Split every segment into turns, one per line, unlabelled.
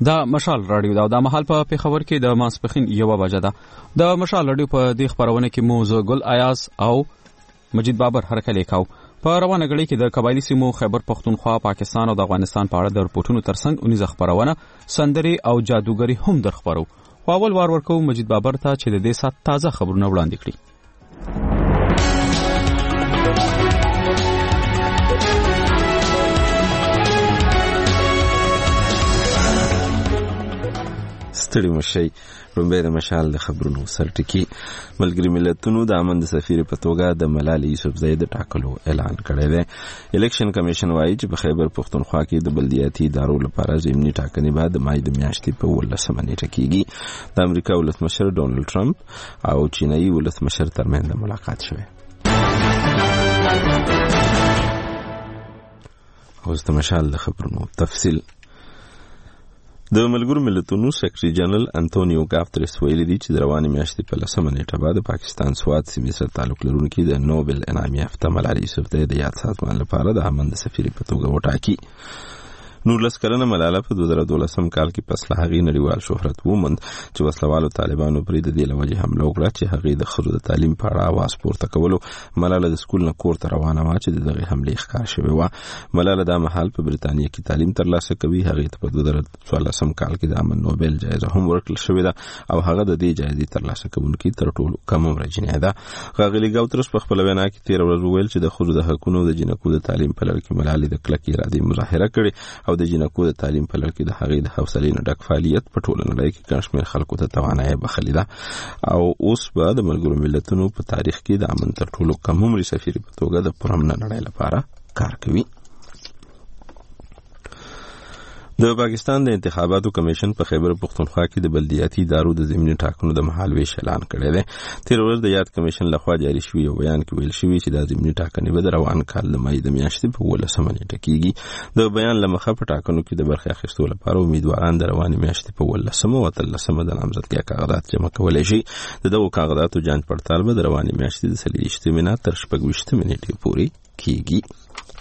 د مشال رادیو دا د محل په پیښور کې د ماسپخین 1 بجه ده. د مشال رادیو په دې خبرونه کې موضوع ګل ایاز او مجید بابر هرکلی کاو. په روانه غړي کې د قبایلی سیمو خیبر پختونخوا، پاکستان او د افغانستان په اړه د رپورټونو ترڅنګ اونیزه خبرونه سندري او جادوګری هم در خبرو. خو اول وار ورکو مجید بابر ته چې د دې سات تازه خبرونه وړاندې کړي.
ستړي مشي رومبه د مشال د خبرونو سرټکی. ملګری ملتونو د امن د سفیر په توګه د ملالۍ یوسفزۍ د ټاکلو اعلان کړی دی. الیکشن کمیشن وایي چې په خیبر پختونخوا کې د بلدیاتي ادارو لپاره ضمني ټاکنې به د مای د میاشتې په 18 نیټه کېږي. د امریکا ولسمشر ډونالد ټرمپ او چینایي ولسمشر ترمنځ ملاقات شوی. اوس د مشال د خبرونو تفصیل. د ملګرو ملتونو سیکرټري جنرال انټونیو ګافتریس ویلي دی چې د روانې میاشتې په 10 نیټه بعد د پاکستان سوات سیمې سره تعلق لرونکي د نوبل انعام یافته ملالۍ یوسفزۍ د یاد سازمان لپاره د امن د سفیر په توګه وټاکي. 19 کلنه ملاله په 2012 کال کې پس له هغې نړیوال شهرت وموند چې وسلوالو طالبانو پرې د دې له وجې حمله وکړه چې هغې د ښځو د تعلیم په اړه اواز پورته کولو. ملاله د سکول نه کور ته روانه وه چې د دغې حملې ښکار شوې وه. ملاله دا مهال په بریتانیا کې تعلیم ترلاسه کوي. هغې ته په 2014 کال کې د امن نوبل جایزه هم ورکړل شوې ده او هغه د دې جایزې ترلاسه کوونکي تر ټولو کم عمره جنۍ ده. ښاغلي ګاوترس په خپله وینا کې تېره ورځ وویل چې د ښځو د حقونو د جنکو د تعلیم په لړ کې ملالۍ د کلکې ارادې مظاهره کړې او د جنکو د تعلیم په لړ کې د هغې د حوصلې نه ډک فعالیت په ټوله نړۍ کې ګڼ شمېر خلکو ته توانایي بخښلې ده او اوس به د ملګرو ملتونو په تاریخ کې د امن تر ټولو کم عمري سفیر په توګه د پرامنه نړۍ لپاره کار کوي. د پاکستان د انتخاباتو کمیشن په خیبر پختونخوا کې د بلدیاتي ادارو د ضمني ټاکنو د مهالویش اعلان کړی دی. تېره ورځ د یاد کمیشن لخوا جاري شوي یو بیان کې ویل شوي چې دا ضمني ټاکنې به د روان کال د مای د میاشتې په 18 نیټه کېږي. د بیان له مخه په ټاکنو کې د برخې اخیستو لپاره امیدواران د روانې میاشتې په 18 او 13 د نامزدګۍ کاغذات جمع کولی شي. د دغو کاغذاتو جانچ پړتال به د روانې میاشتې د 23 نه تر 26 نیټې پورې کېږي.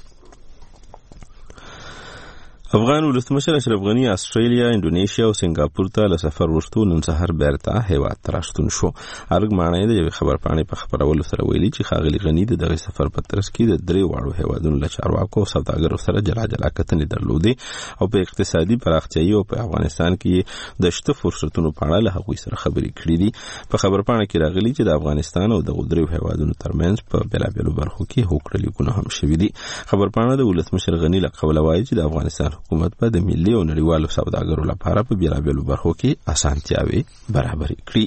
افغان ولسمشر اشرف غنی استرالیا، انډونیشیا او سنگاپور ته له سفر وروسته نن سهار بیرته هیواد ته راستون شو. ارګ ماڼۍ د یوې خبرپاڼې په خبرولو سره ویلي چې ښاغلي غني د دغه سفر په ترڅ کې د 3 واړو هیوادونو له چارواکو او سوداګرو سره جلا جلا کتنې درلودې او په اقتصادي پراختیايي او په افغانستان کې د شته فرصتونو په اړه له هغوی سره خبرې کړې دي. په خبرپاڼه کې راغلي چې د افغانستان او دغو 3 هیوادونو ترمنځ په بېلابېلو برخو کې هوکړه لیکونه هم شوي دي. خبرپاڼه د ولسمشر غني له قوله وایي چې د افغانستان حکومت په د ملي او نړیوالو سوداګرو لپاره په بیلابېلو برخو کې اسانتیاوې برابرې کړي.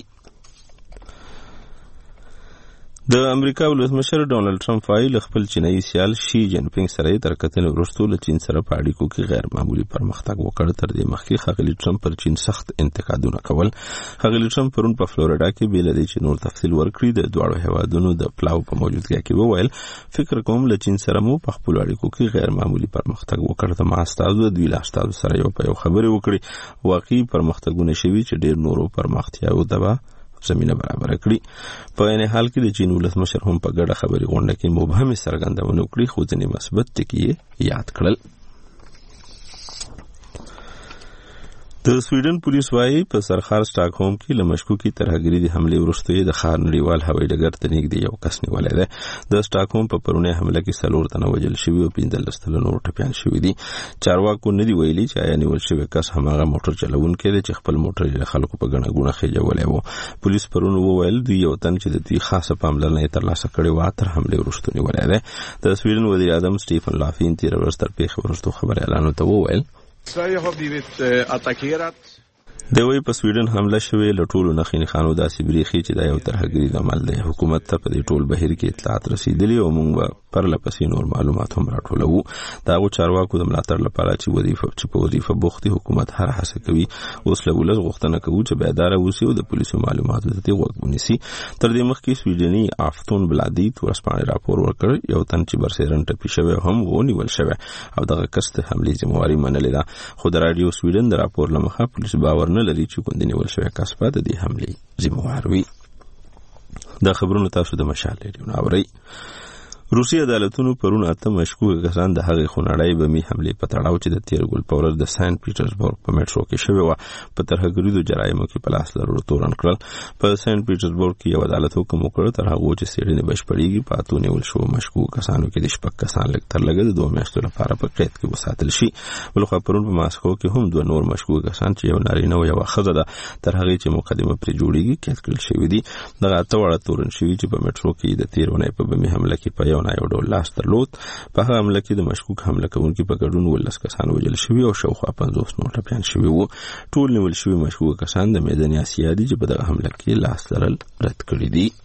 د امریکا ولسمشر ډونالد ټرمپ وایي له خپل چینایي سیال شي جین پینګ سره تر کتنې وروسته له چین سره په اړیکو کې غیر معمولي پرمختګ وکړ. تر دې مخکې ښاغلي ټرمپ پر چین سخت انتقادونه کول. ښاغلي ټرمپ پرون په فلوریډا کې بې له دې چې نور تفصیل ورکړي د دواړو هیوادونو د پلاو په موجودګۍ کې وویل فکر کوم له چین سره مو په خپلو اړیکو کې غیر معمولي پرمختګ وکړ. زما استازو د دوی له استازو سره یو په یو خبرې وکړې. واقعي پرمختګونه شوي چې ډېر نورو پرمختیاوو ته زمینه برابر کړي. په عین حال کې د چین ولسمشر هم په ګډه خبري غونډه کې مبهمې څرګندونه وکړي خو ځینې مثبت ټکي یاد کړل. د سویډن پولیس وایي په سرخار سټاکهولم کې له مشکوکي ترهګري د حملې وروسته د ښار نړیوال هوایي ډګر ته نږدې یو کس نیولی دی. د سټاکهولم په پرونۍ حمله کې 4 تنه وژل شوي او 15 تنه نور ټپیان شوي دي. چارواکو نه دي ویلي چې آیا نیول شوی کس هماغه موټر چلوونکی دی چې خپل موټر یې خلکو په ګڼه ګوڼه خېجولی و. پولیس پرون وویل دوی یو تن چې د دوی خاصه پاملرنه یې ترلاسه کړې وه تر حملې وروسته نیولی دی. د سویډن وزیر اعظم سټیفن لافین تېره ورځ تر پیښې وروسته خبریالانو ته وویل
Sverige har blivit attackerat.
دوی په سویډن حمله شوې له ټولو نښې نښانو داسې بریښي چې دا یو ترهګریز عمل دی. حکومت ته په دې ټول بهیر کې اطلاعات رسیدلي او موږ به پرله پسې نور معلومات هم راټولوو. د هغو چارواکو د ملاتړ لپاره چې په وظیفه بوخت حکومت هر هڅه کوي. اوس له ولس غوښتنه کوو چې بیداره اوسي او د پولیسو معلوماتو ته غوږ ونیسي. تر دې مخکې سویډني آفتون بلادیت ورځپاڼې راپور ورکړ یو تن چې برسېرن ټپي شوی هم ونیول شوی او دغه کس د حملې ذمهواري منلې ده. خو د راډیو سویډن د راپور له مخه پولیس باور نه لري چې ګوندې نیول شوی کس به د دې حملې ذمهوار وي. دا خبرونه تاسو د مشال ریډیو نه اورئ. روسي عدالتونو پرون 8 مشکوک کسان د هغې خونړۍ بمي حملې په تړاو چې د تیر ګل پاور د سنت پیټرزبورګ په میټرو کې شوې وه په ترهګریزو جرایمو کې په لاس لرلو تورن کړل. په سنت پیټرزبورګ کې یو عدالت حکم وکړ تر هغه چې څېړنې بشپړېږي په اتو نیول شوو مشکوک کسانو کې د 6 کسان لږ تر لږه د 2 میاشتو لپاره په قید کې وساتل شي. بلخوا پرون په ماسکو کې هم 2 نور مشکوک کسان چې یو نارینه او یو ښځه ده تر هغې چې مقدمه پرې جوړېږي قید کړل شوي دي. دغه 8 واړه تورن شوي چې په میټرو کې د تیر اونۍ په بمي حمله کې په یو نه یو ډول لاس درلود. په هغه حمله کې د مشکوک حمله کوونکي په ګډون 19 کسان وژل شوي او شاوخوا 50 نور ټپیان شوي وو. ټول نیول شوي مشکوک کسان د میدان آسیا دي چې په دغه حمله کې لاس لرل رد کړي دي.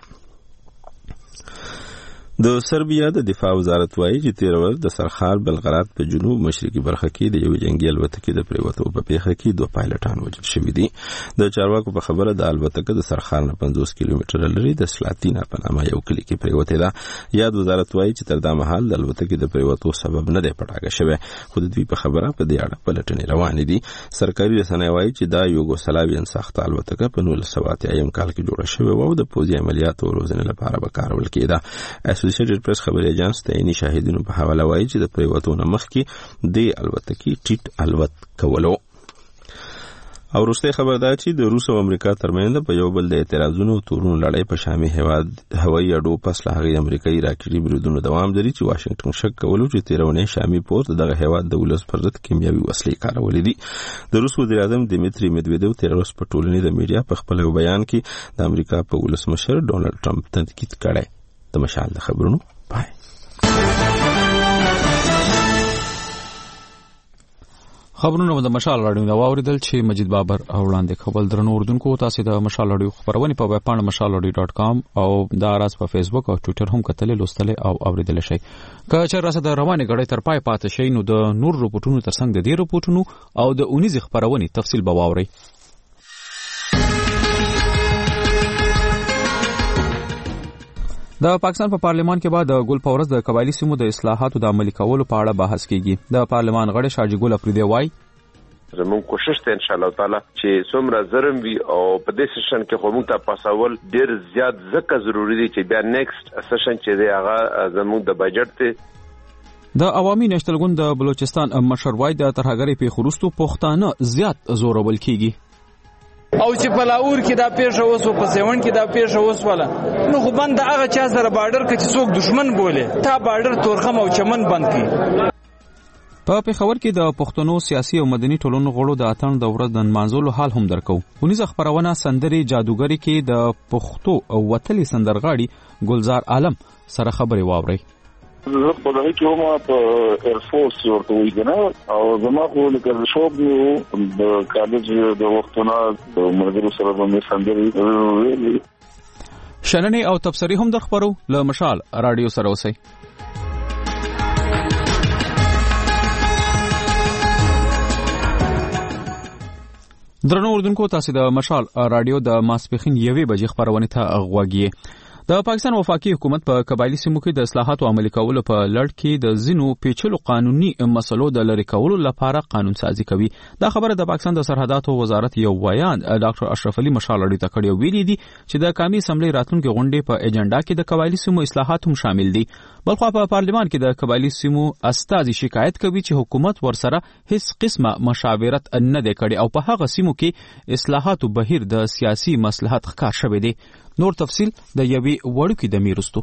د سربیا د دفاع وزارت وایي چې تیر ورځ د سرخار بلغراد په جنوب مشرقي برخه کې د یو جنگي الوتکې د پریوتو په پیښه کې 2 پایلټان وژل شوي دي. د چارواکو په خبره د الوتکه د سرخار نه 50 کیلومتره لري د سلاتینا په نامه یو کلی کې پریوتې ده. یاد وزارت وایي چې تر دا مهال د الوتکې د پریوتو سبب نه دی پټاګه شوی خو د دوی په خبره په دې اړه پلټنې روانې دي. سرکاري رسنۍ وایي چې دا یوګوسلاوین سخت الوتکه په 1980 کال کې جوړه شوې و او د پوځي عملیاتو او روزنې لپاره به کارول کېده. اسوسییټډ پریس خبري اژانس ته عیني شاهدینو په حواله وایي چې د پریوتو نه مخکې د الوتکې ټیټ الوت کولو. او وروستی خبر دا چې د روس او امریکا ترمنځ په یو بل د اعتراضونو او تورونو لړۍ په شامي هیواد هوایي اډو پس له هغې امریکایي راکټي بریدونو دوام لري چې واشنګټن شک کولو چې تېره اونۍ شامي پورت دغه هیواد د ولس پر ضد کیمیاوي وسلې کارولې دي. د روس وزیر اعظم دیمیتري میدویدوف تېره ورځ په ټولنیزه میډیا په خپل یو بیان کې د امریکا په ولسمشر ډونالډ ټرمپ تنقید کړی. د مشال د خبرونو پای.
خبرونه د مشال راډیو دا واوریدل چې مجید بابر او وړاندې خپل درنو اردوونکو تاسو د مشال راډیو خبرونه په ویب پاڼه mashalradio.com او دا راز په فیسبوک او ټوئیټر هم کتلې لوستلې او اوریدل شي. که چېرې راسه د روانې غړې تر پای پاتې شي نو د نور رپورټونو ترڅنګ د دې رپورټونو او د اونیز خبرونه تفصیل به واوري. د پاکستان په پارلیمان کې بعد د ګل پاورز د قبایلی سیمو د اصلاحاتو د عملي کولو په اړه بحث کیږي. د پارلیمان غړي شاجي ګل افریدی وایي
زموږ کوشش ته ان شاء الله تعالی چې څومره زرم وي او په دې سیشن کې خو موږ ته پاسول ډیر زیات ځکه ضروری دی چې بیا نیکسټ سیشن چې دی هغه زموږ د بجټ ته
د عوامي نشتل ګوند د بلوچستان مشر وای د ترهګری په خروستو پښتانه زیات زورول کیږي
او چې په لاور کې دا پیښه وسو په سیون کې دا پیښه وسوله نو خو بند هغه چا سره بارډر کې چې څوک دشمن بوله تا بارډر تورخم او چمن بند کړي.
په پیښور کې د پښتنو سیاسي او مدني ټولنو غړو د اتن د ورځ د منځولو حال هم درکو. ونیزه خبرونه سندري جادوګری کې د پښتو او وتلي سندرغاړي ګلزار عالم سره خبري واوري.
زه په دغه کې هم په ایرفورس ورته ویل او زما خو لکه شوق نو د کالج د وختونو د مرګرو سره باندې سندري
شننې او تبصرې هم در خبرو له مشال رادیو سره اوسئ. درنو اردوونکو تاسو د مشال رادیو د ماسپخین 1 بجې خبرونه ته غوږی. د پاکستان وفاقي حکومت په قبایلی سیمو کې د اصلاحاتو عملي کولو په لړ کې د زینو پیچلو قانوني مسلو د لری کولو لپاره قانون سازي کوي. دا خبره د پاکستان د سرحداتو وزارت یو بیان ډاکټر اشرف علي مشال اړې ته کړی ویلي دي چې د قومي اسمبلی راتلونکو غونډې په ایجنډا کې د قبایلی سیمو اصلاحات هم شامل دي. بلخو په پارلیمان کې د قبایلی سیمو استازي شکایت کوي چې حکومت ورسره هیڅ قسمه مشاورت نه دی کړی او په هغه سیمو کې اصلاحاتو بهیر د سیاسي مصلحت ښکار شوی دی. نور تفصیل د یوې وړوکې دمې وروسته.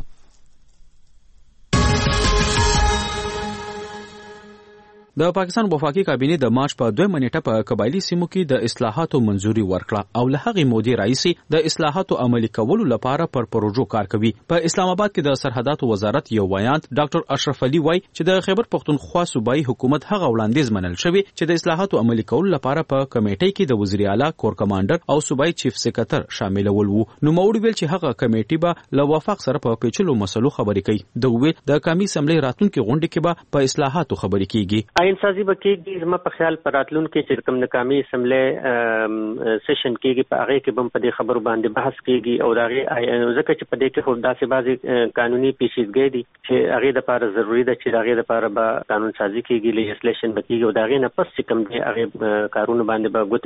د پاکستان وفاقي کابینه د مارچ په 2 نیټه په قبایلی سیمو کې د اصلاحاتو منځوري ورکړه او له هغې مودې راځي د اصلاحاتو عملي کولو لپاره پر پروژو کار کوي. په اسلام آباد کې د سرحداتو وزارت یو بیان ډاکټر اشرف علي وای چې د خیبر پختونخوا صوبایي حکومت هغه وړاندیز منل شوی چې د اصلاحاتو عملي کولو لپاره په کمیټې کې د وزیر اعلی کور کمانډر او صوبایي چیف سکرټر شاملول وو. نو موړ ویل چې هغه کمیټې به له وفاق سره په پیچلو مسلو خبرې کوي. د قومي اسمبلی راتلونکو غونډې کې به په اصلاحاتو خبرې کیږي.
آئین سازي بکیږي زما په خیال پر راتلونکو چې کوم ناکامي اسمبلی سیشن کېږي په هغه کې په دې خبرو باندې بحث کېږي او دا ځکه چې په دې کې خو داسې بعضي قانوني پیچیدګۍ دي چې هغه د لپاره ضروری ده چې هغه د لپاره به قانون سازي کېږي لیجسلیشن بکیږي او دا غي نه پس چې کوم دي هغه کارونه باندې به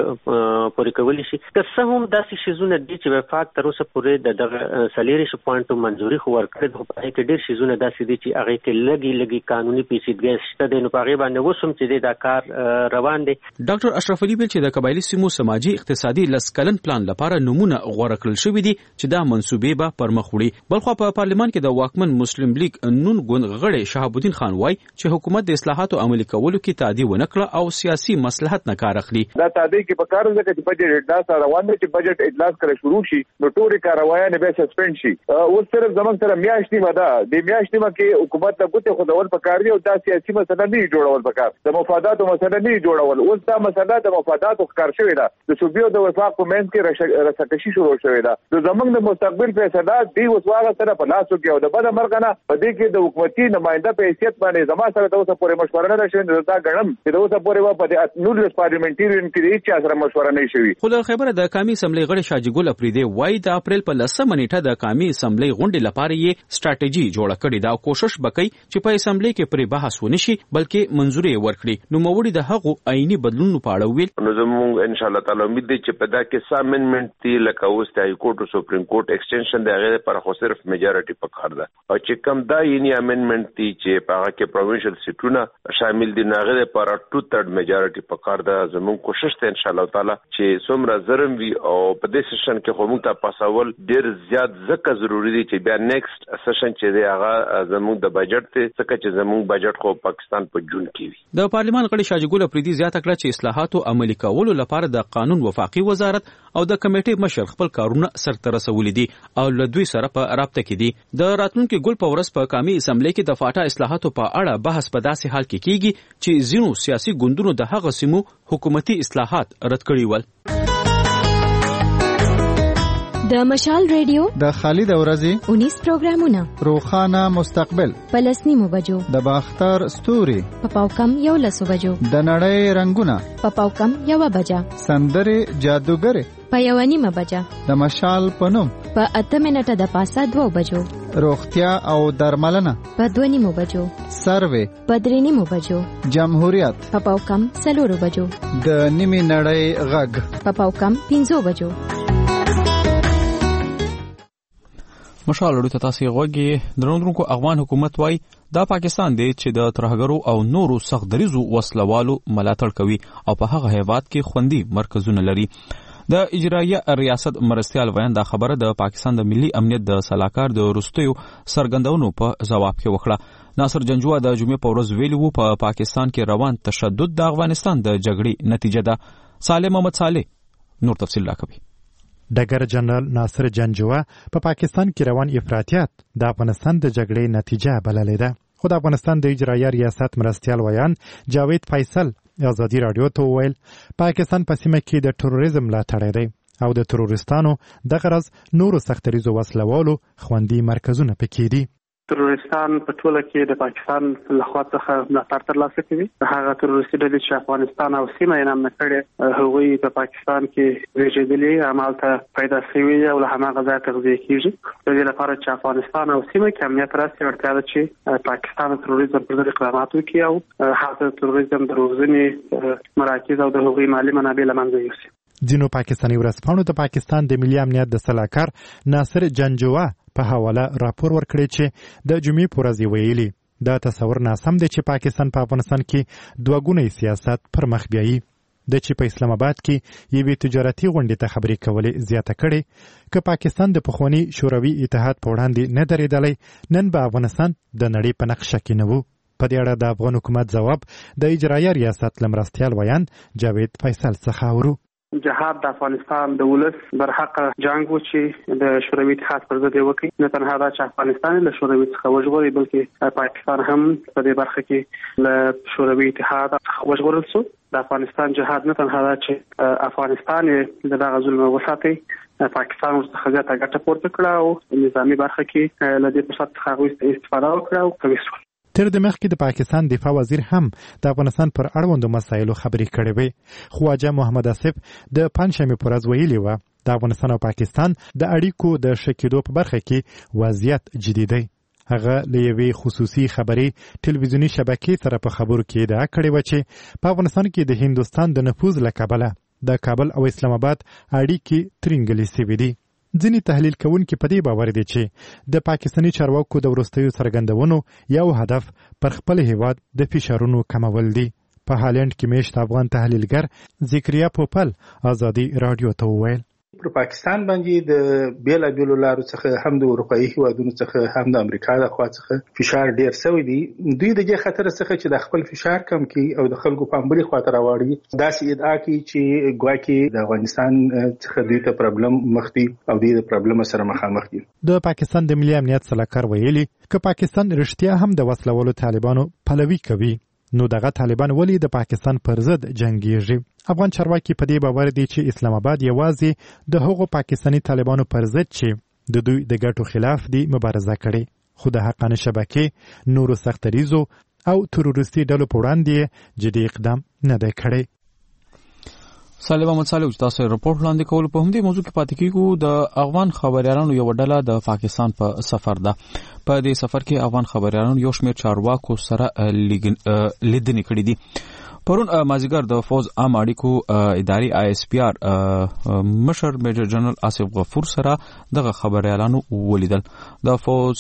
ګوتې پورې کولی شي که څه هم داسې شیزونه دي چې وفاق تر اوسه پورې د سلیری شو پوینټو منځوري خو ورکړي خو په کې ډېر شیزونه داسې دي چې هغه کې لګي قانوني پیچیدګۍ شته د نو په هغه باندې وسوم چې دا کار روان دي.
ډاکټر اشرف علي چې د قبایلی سیمو سماجی اقتصادي لسکلن پلان لپاره نمونه غوړه کړل شوې دي چې دا منسوبې به پرمخ وړي. بلخو په پارلیمان کې د واکمن مسلم لیگ نون ګوند غړي شهاب الدین خان وای چې حکومت د اصلاحاتو عملي کولو کې تعدی ونکړه او سیاسي مصلحت نه کار اخلي.
دا تعدی کې په کار ځکه چې بجټ اجلاس روان دي چې بجټ اجلاس کړه شروع شي نو ټول کاروایان به سسپند شي. اوس صرف زمونږ سره میاشتې مده د میاشتې کې حکومت ته ګوتې خودول پکار دي او دا سیاسي مسله نه جوړول پکار د مفاداتو مسله نه جوړول. اوس دا مسله د مفاداتو ښکار شوې ده د صوبې د وفاق په منځ کې رسکشي شروع شوې ده. د زمونږ د مستقبل فیصله دی اوس واغه سره په لاس کې او د بده مرګ نه په دې کې د حکومتي نماینده په حیثیت باندې زما سره د اوسه پورې مشوره نه شوې دا غنم چې د اوسه پورې په دې نور پارلیمنټریان کې هیڅ سره مشوره نه شوې.
خو د خبره د قومي اسمبلی غړي شاجي ګل افریدي وای د اپریل په 10 نیټه د قومي اسمبلی غونډې لپاره یې سټریټجی جوړه کړې ده او کوشش وکړي چې په اسمبلی کې پرې بحث ونشي بلکې منځوري ورکړي. نو موړي د هغو عیني بدلونونو په اړه ویل
نو زموږ ان شاء الله تعالی امید دی چې په دا کې سامنمنت دی لکه اوس د های کورټ او سپریم کورټ ایکسټنشن دی هغه پر خو صرف میجارټي پکار ده او چې کم دا یعنی امندمنت دی چې په هغه کې پروینشل سیټونه شامل دي هغه لپاره 2/3 میجارټي پکار ده. زموږ کوشش ته ان شاء الله تعالی چې څومره زرم وي او په دې سیشن کې خو موږ ته پاسول ډیر زیات زکه ضروری دي چې بیا نیکسټ سیشن چې دی هغه زموږ د بجټ ته څخه چې زموږ بجټ خو پاکستان په جون کې وي.
د پارلیمان غړي شاجي ګل افریدي زیاته کړه چې اصلاحاتو عملي کولو لپاره د قانون وفاقي وزارت او د کمیټې مشر خپل کارونه سرته رسولي دي او له دوی سره په رابطه کې دي. د راتلونکو ګل په ورځ په قومي اسمبلی کې د فاټا اصلاحاتو په اړه بحث په داسې حال کې کیږي چې ځینو سیاسي ګوندونو د هغه سیمو حکومتي اصلاحات رد کړي ول.
د مشال ریډیو
د خالد اورزي
19 پروګرامونه
روخانه مستقبل
پلسنیمو بجو
د باختر ستوري
په پاوکم یو لسو بجو
د نړۍ رنگونه
په پاوکم یو بجا
سندره جادوګر
په یو نیمه بجا
د مشال پنوم
په 8 منټه د پاسه 2 بجو
روغتیا او درملنه
په 2 نیمو بجو
سروې
په 3 نیمو بجو
جمهوریت
په پاوکم 4 بجو
د نیمه نړۍ غږ
په پاوکم 5 بجو.
مشال لري تاسو غوږی درونکو افغان حکومت وای دا پاکستان دی چې د ترهګرو او نورو سختدریزو وسلوالو ملاتړ کوي او په هغه هیواد کې خوندي مرکزونه لري. د اجرایه ریاست مرستيال ویان دا خبره د پاکستان د ملي امنیت د سلاکار د رستیو سرګندونو په جواب کې وکړه. ناصر جنجوا د جمعې په ورځ ویلو په پاکستان کې روان تشدد د افغانستان د جګړې نتیجه ده. صالح محمد صالح نور تفصیل راکوي.
ډګر جنرال ناصر جنجوا په پاکستان کې روان افراطیات د افغانستان د جګړې نتیجه بللې ده. خو د افغانستان د اجرایه ریاست مرستيال ویان جاوید فیصل ازادي رادیو ته ویل پاکستان په سیمه کې د تروریزم ملاتړی دی او د تروریستانو د غرض نورو سختریزو وسلوالو خوندي مرکزونه پکې دي.
تروریستان په ټوله کې د پاکستان له خوا څخه ملاتړ ترلاسه کوي. هغه تروریستي ډلې چې افغانستان او سیمه یې نام کړي هغوی په پاکستان کې ویجاړلي عمل ته پیدا شوی او له هماغه ځای تغذیه کیږي. د دې لپاره چې افغانستان او سیمه کې امنیت راسي اړتیا ده چې پاکستان تروریزم پر ضد اقدامات وکړي او هغه تروریزم د روزنې مراکز او د هغوی مالی منابع له منځه یوسي.
ځینو پاکستاني ورځپاڼو د پاکستان د ملي امنیت د سلاکار ناصر جنجوا په حواله راپور ورکړی چې د جمعې په ورځ ویلي دا تصور ناسم دی چې پاکستان په افغانستان کې دوه سیاست پر مخ بیایي. د چې په اسلام آباد کې یوې تجارتي غونډې ته خبرې کولې زیاته کړې که پاکستان د پخواني شوروي اتحاد په وړاندې نه درېدلی نن به افغانستان د نړۍ په نقشه کې نه وو. په دې اړه د افغان حکومت ځواب د اجرایه ریاست له مرستیال ویان جاوید فیصل څخه اورو.
جهاد د افغانستان د ولس برحق جنگ و چې د شوروي اتحاد پر ضد وکړي. نه تنها دا چې افغانستان له شوروي څخه وژغوري بلکې پاکستان هم په دې برخه کې له شوروي اتحاد څخه وژغورل شو. د افغانستان جهاد نه تنها دا چې افغانستان د دغه ظلم وساتي پاکستان ورڅخه زیاته ګټه پورته کړه او نظامی برخه کې له دې فرصت څخه استفاده وکړه او کوي.
تر د مخکې د پاکستان دفاع وزیر هم د افغانستان پر اړوندو مسایلو خبرې کړې وې. خواجه محمد آصف د پنجشنبې په ورځ ویلي و د افغانستان او پاکستان د اړیکو د ښه کېدو په برخه کې وضعیت جدي دی. هغه له یوې خصوصي خبري ټلویزیوني شبکې سره په خبرو کې ادعا کړې وه چې په افغانستان کې د هندوستان د نفوذ له کبله د کابل او اسلام آباد اړیکې ترینګلې سوي دي. ځینې تحلیل کوونکي په دې باور دي چې د پاکستاني چارواکو د وروستیو څرګندونو یو هدف پر خپل هیواد د فشارونو کمول دي. په هالند کې میشت افغان تحلیلګر ذکریا پوپل ازادي رادیو ته وویل
پر پاکستان باندې د بیلابیلو لارو څخه هم د اروپایي هیوادونو څخه هم د امریکا د خوا څخه فشار ډیر شوی دی. دوی د دې خطر څخه چې د خپل فشار کم کړي او د خلکو په بلې خوا ته راوړي داسې ادعا کوي چې ګواکې د افغانستان څخه دوی ته پرابلم مخ دي او دوی د پرابلم سره مخامخ دي.
د پاکستان د ملي امنیت سلاکار ویلي که پاکستان رښتیا هم د وسلوالو طالبانو پلوي کوي نو دغه طالبان ولی د پاکستان پر ضد جنگیږي. افغان چارواکي په دې باور دي چې اسلام آباد یوازې د هغو پاکستاني طالبانو پر ضد چې د دوی د ګټو خلاف دي مبارزه کړي، خو د حقانه شبکې نورو سختریزو او تروریستي ډلو په وړاندې جدي اقدام نه دی کړی.
صالح محمد صالح چې تاسو رپورټ وړاندې کول په همدې موضوع کې پاتې کیږو. د افغان خبريالانو یو ډله د پاکستان په سفر ده. په دې سفر کې افغان خبريالانو یو شمېر چارواکو سره لیدنې کړې دي. پرون مازیګر د فوز عام اړیکو اداري ISPR مشر میجر جنرال آصف غفور سره دغه خبريالانو ولیدل. د فوز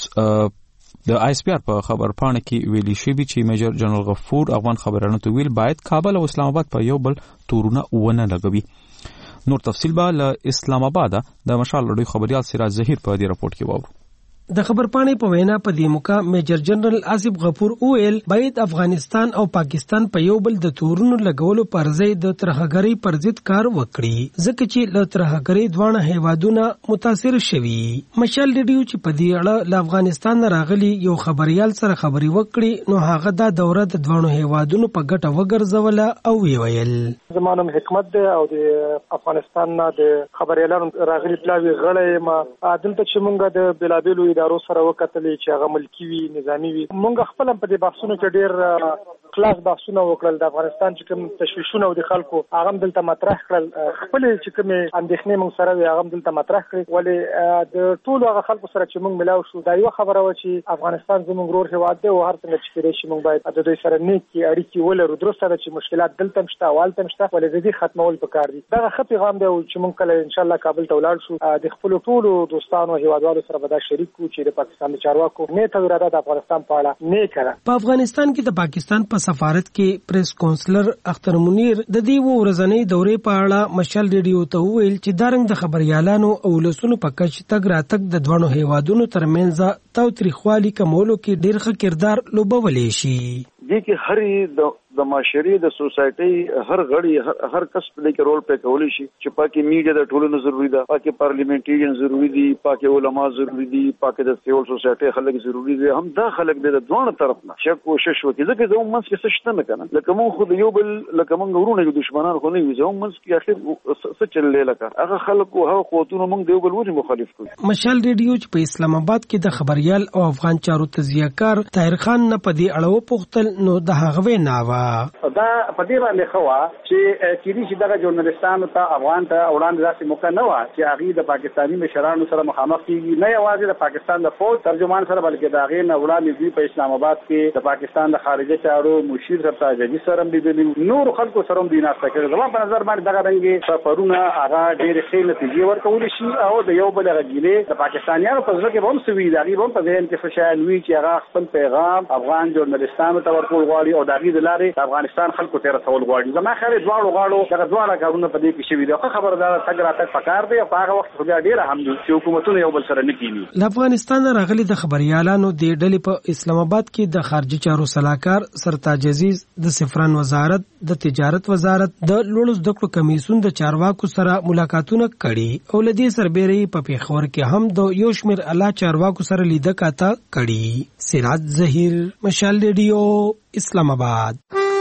د ISPR په خبر پاڼه کې ویلي شوی چې میجر جنرال غفور افغان خبريالانو ته ویل باید کابل او اسلام آباد په یو بل تورونه ونه لګوي. نور تفصیل به له اسلام آباد د مشال لړۍ خبريال سراج ظهیر په دې رپورت کې وورو.
د خبرپاڼې په وینا په دې موقع میجر جنرال آصف غفور وویل باید افغانستان او پاکستان په یو بل د تورونو لګولو پر ځای د ترهګرۍ پر ضد کار وکړي ځکه چې له ترهګرۍ دواړه هیوادونه متاثر شوي. مشال ریډیو چې په دې اړه له افغانستان راغلي یو خبريال سره خبري وکړي نو هغه دا دوره د دوه هیوادونو په ګټه وګرځوله او ویل
زمونږ حکمت ده او د افغانستان نه د خبريالانو راغلي پلاوی غړې ما دلته چې مونږ د بلابلو ادارو سره وکتلې چې هغه ملکی وي نظامی وي. مونږ خپل په دې بحثونو کې ډېر خلاص بحثونه وکړل. د افغانستان چې کوم تشویشونه او د خلکو هغه دلته مطرح کړل، خپل چې کوم اندېښنې مونږ سره وي هغه دلته مطرح کړل. ولې د ټولو هغه خلکو سره چې مونږ ملاو شو دا یو خبره و چې افغانستان زموږ ورور هیواد دی او هر څنګه چې کېدای شي مونږ باید د دوی سره نیکې اړیکې ولرو. درسته ده چې مشکلات دلته مشته والته مشته ولې د دې ختمول پکار دي. دا ښه پیغام دی چې مونږ کله ان شاء الله کابل ته ولاړ شو د خپل ټولو دوستانو هیوادوالو سره به دا شریک کو چې د پاکستان چارواکو نیت او اراده د افغانستان په اړه نه کړه.
په افغانستان کې د پاکستان په سفارت کې پریس کونسلر اختر منیر د دې ورځنۍ دورې په اړه مشال ریډیو ته وویل چې دارنګ د خبريالانو او لسونو په کچ تګ راتګ د دوه هیوادونو ترمنځ تاوتریخوالي کمولو کې ډېر ښه کردار لوبولی شي.
دې کې هر د معاشري د سوسایټي هر غړي هر کس په دې کې رول پلی کولی شي چې پاکي میډیا د ټولنې ضروری ده، پاکي پارلیمنټریان ضروری دي، پاکي علما ضروری دي، پاکي د سیول سوسایټي خلک ضروری دي. هم دا خلک د دوه طرف نه چې کوشش وکړي ځکه زموږ منځ کې څه شته نه کنه لکه موږ خو یو بل لکه موږ ورونه یو دشمنان خو نه یو زموږ منځ کې اخر څه چلې لکه هغه خلکو هغه قوتونو موږ دیو بل وري مخالف کوي.
مشال ریډیو چې په اسلام آباد کې د خبريال او افغان چارو تزیهکار طاهر خان نه په دې اړه وپوښتل نو د هغه ویناوه
دا په دې باندې خوا چې کېدی شي دغه ژورنالستانو ته افغان ته وړاندې داسې موقع نه و چې هغه د پاکستاني مشرانو سره مخامخ کیږي، نه یوازې د پاکستان د فوج ترجمان سره بلکې د هغې نه وړاندې دوی په اسلام آباد کې د پاکستان د خارجه چارو مشیر سره جدي سره لیدلي نور خلکو سره هم دوی ناسته کړې. زما په نظر باندې دغه رنګې سفرونه هغه ډېرې ښې نتیجې ورکولی شي او د یو بل هغه ګیلې د پاکستانیانو په زړه کې به هم څه وي د هغې به هم په ذهن کې څه شیان وي چې هغه خپل پیغام افغان ژورنالستانو ته ورکول غواړي او د هغې د لارې د افغانستان خلکو ته رسول غواړي. زما خیال دواړو غاړو دغه دواړه کارونه په دې کې شوي دي. ښه خبره ده تګ راتګ پکار دی او په هغه وخت خو بیا ډېره هم دي چې حکومتونه یو بل سره نه کیني.
له افغانستان راغلي د خبريالانو د ډلې په اسلام آباد کې د خارجي چارو سلاکار سرتاج عزیز، د سفران وزارت، د تجارت وزارت، د لوړو زده کړو کمیسیون د چارواکو سره ملاقاتونه کړي او له دې سربېره په پیښور کې هم د یو شمېر اعلی چارواکو سره لیده کاته کړي. سراج ظهیر، مشال ریډیو، اسلام آباد.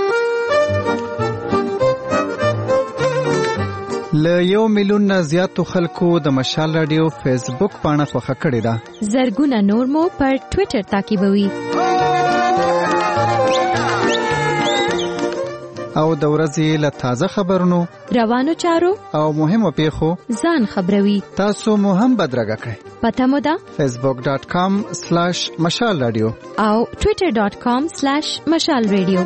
له 1 میلیون نه زیاتو خلکو د مشال رادیو فیسبوک پاڼه خوښه کړې ده.
زرګونه نور مو پر ټوئیټر تعقیبوي.
او د ورځې له تازه خبرونو
روانو چارو
او مهمو پیښو
ځان خبروي.
تاسو مو هم بدرګه کړئ.
پته مو ده
facebook.com/مشال رادیو
او twitter.com/مشال رادیو.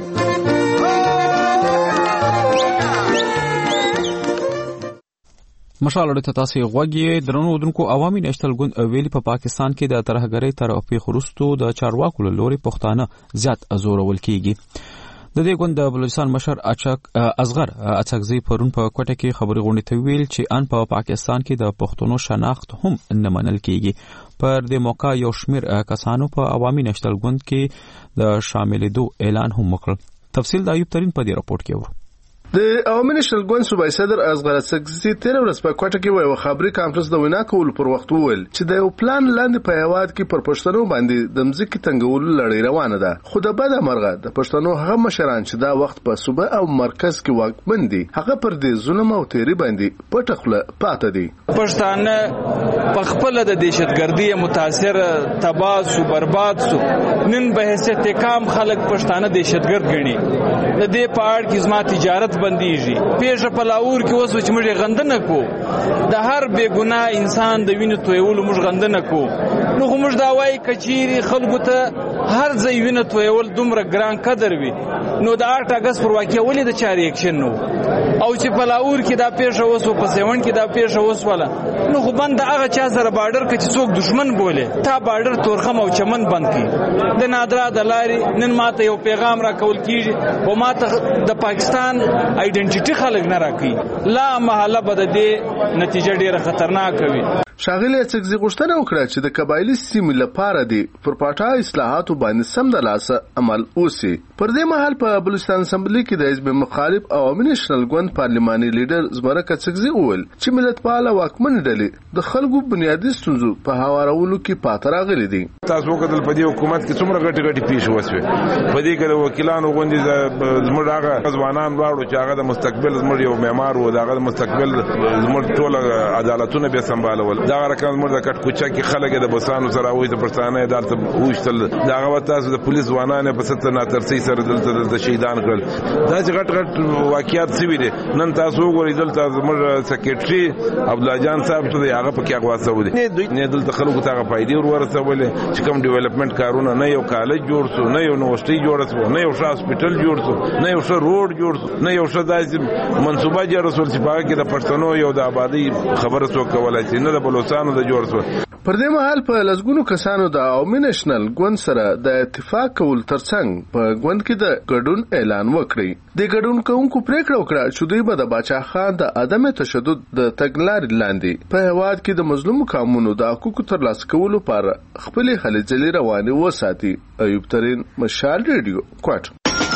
مشال اړه تاسو غوږی درنو ودونکو عوامي نېشنل ګوند ویلي په پاکستان کې د ترهګرۍ تر پیښو وروسته د چارواکو له لوري پښتانه زیات ازورول کیږي. د دې ګوند د بلوچستان مشر اصغر اڅکزي پرون په کوټه کې خبري غونډې ته ویل چې ان په پاکستان کې د پښتونو شناخت هم نه منل کیږي. پر دې موقع یو شمېر کسانو په عوامي نېشنل ګوند کې د شاملېدو اعلان هم وکړ. تفصیل د ایوب ترين په دې راپورټ کې وره.
د عوامي نېشنل ګوند صوبایي صدر اصغر اڅکزي تیر ورځ په کوټه کې یو خبري کانفرنس د وینا کول پر وخت وویل چې د یو پلان لاندې په هیواد کې پر پښتنو باندې د مځکې تنګولو لړۍ روانه ده. خو د بده مرغه د پښتنو هغه مشران چې دا وخت په صوبه او مرکز کې واکمن دي هغه پر دې ظلم او تیری باندې پټه خوله پاتې دي.
پښتانه په خپل د دهشتګردي متاثر تباہ سو برباد سو نن به حیثیت کام خلک پښتانه دهشتګرد ګڼي. د دې پاړ کې زما تجارت بنديږي. پیښه په لاور کې اوس چې موږ غندنه کو د هر بے ګناه انسان د وینې تویول موږ غندنه کو. نو موږ دا وایي کچيري خلکو ته هر ځای وینې تویول دومره ګران قدر وي نو د 8 اگست پر واقعي ولې د چاري اکشن نو او چې په لاور کې دا پیښه اوس په سیون کې دا پیښه اوس ولا نو خو بند هغه چا سره بارډر کې چې څوک دشمن بوله تا بارډر تورخم او چمن بند کی د نادرا د لاري نن ماته یو پیغام را کول کیږي او ماته د پاکستان آیډنټیټي خلک نه راکې لا محله بد دې نتیجه ډیره خطرناک وي.
شاغلی اڅکزي غوښتنه وکړه چې د قبایلی سیمې لپاره دی پر پاټا اصلاحاتو باندې سم د لاسه عمل وسی. پر دې مهال په بلوچستان اسمبلی کې د حزب مخالف عوامي نېشنل ګوند پارلماني لیډر زبرک اڅکزي وویل چې ملتپاله واکمن ډلې د خلکو بنیادي ستونزو په هوارولو کې پاتې راغلي دي.
تاسو وکړل په دې حکومت کې څومره غټي پیښې وسوي. په دې کې وکیلانو غونډې زموږ هغه ځوانان واړو چې هغه د مستقبل زموږ یو معمار و دغه مستقبل زموږ ټول عدالتونه به سمبالول. دا رقم موږ د کټ کوچا کې خلک د بسانو سره وې د پښتانه عدالت وښتل. دا غوښتل د پولیس ځوانانه په ست نه ترسي سره دلته شهیدان کړل. دا چې غټ واقعیت سوي دي. نن تاسو وګورئ دلته زموږ سیکریټري عبد الله جان صاحب ته هغه پکې اغواسه ودی نه دلته خلکو ته فائدې ورسولې چې کوم ډیولپمنٹ کارونه نه یو کالج جوړ شو نه یو یونیورسيټي جوړ شو نه یو هسپټل جوړ شو نه یو روډ جوړ شو نه یو داسې منصوبه جوړ شو چې پاره کې د پښتنو یو د آبادی خبره څوک کولای شي نه د بلوچستان د جوړ شو.
پر دې مهال په لسګونو کسانو د عوامي نېشنل ګوند سره د اتفاق کول ترڅنګ په ګوند کې د ګډون اعلان وکړي. د ګډون کوونکو پریکړه وکړه چې دوی به د باچا خان د عدم تشدد د تګلارې لاندې په هواد کې د مظلوم قومونو د حقوقو ترلاسه کولو لپاره خپل هلې ځلې روانې وساتي. ایوب ترين مشال ریډیو کوټ.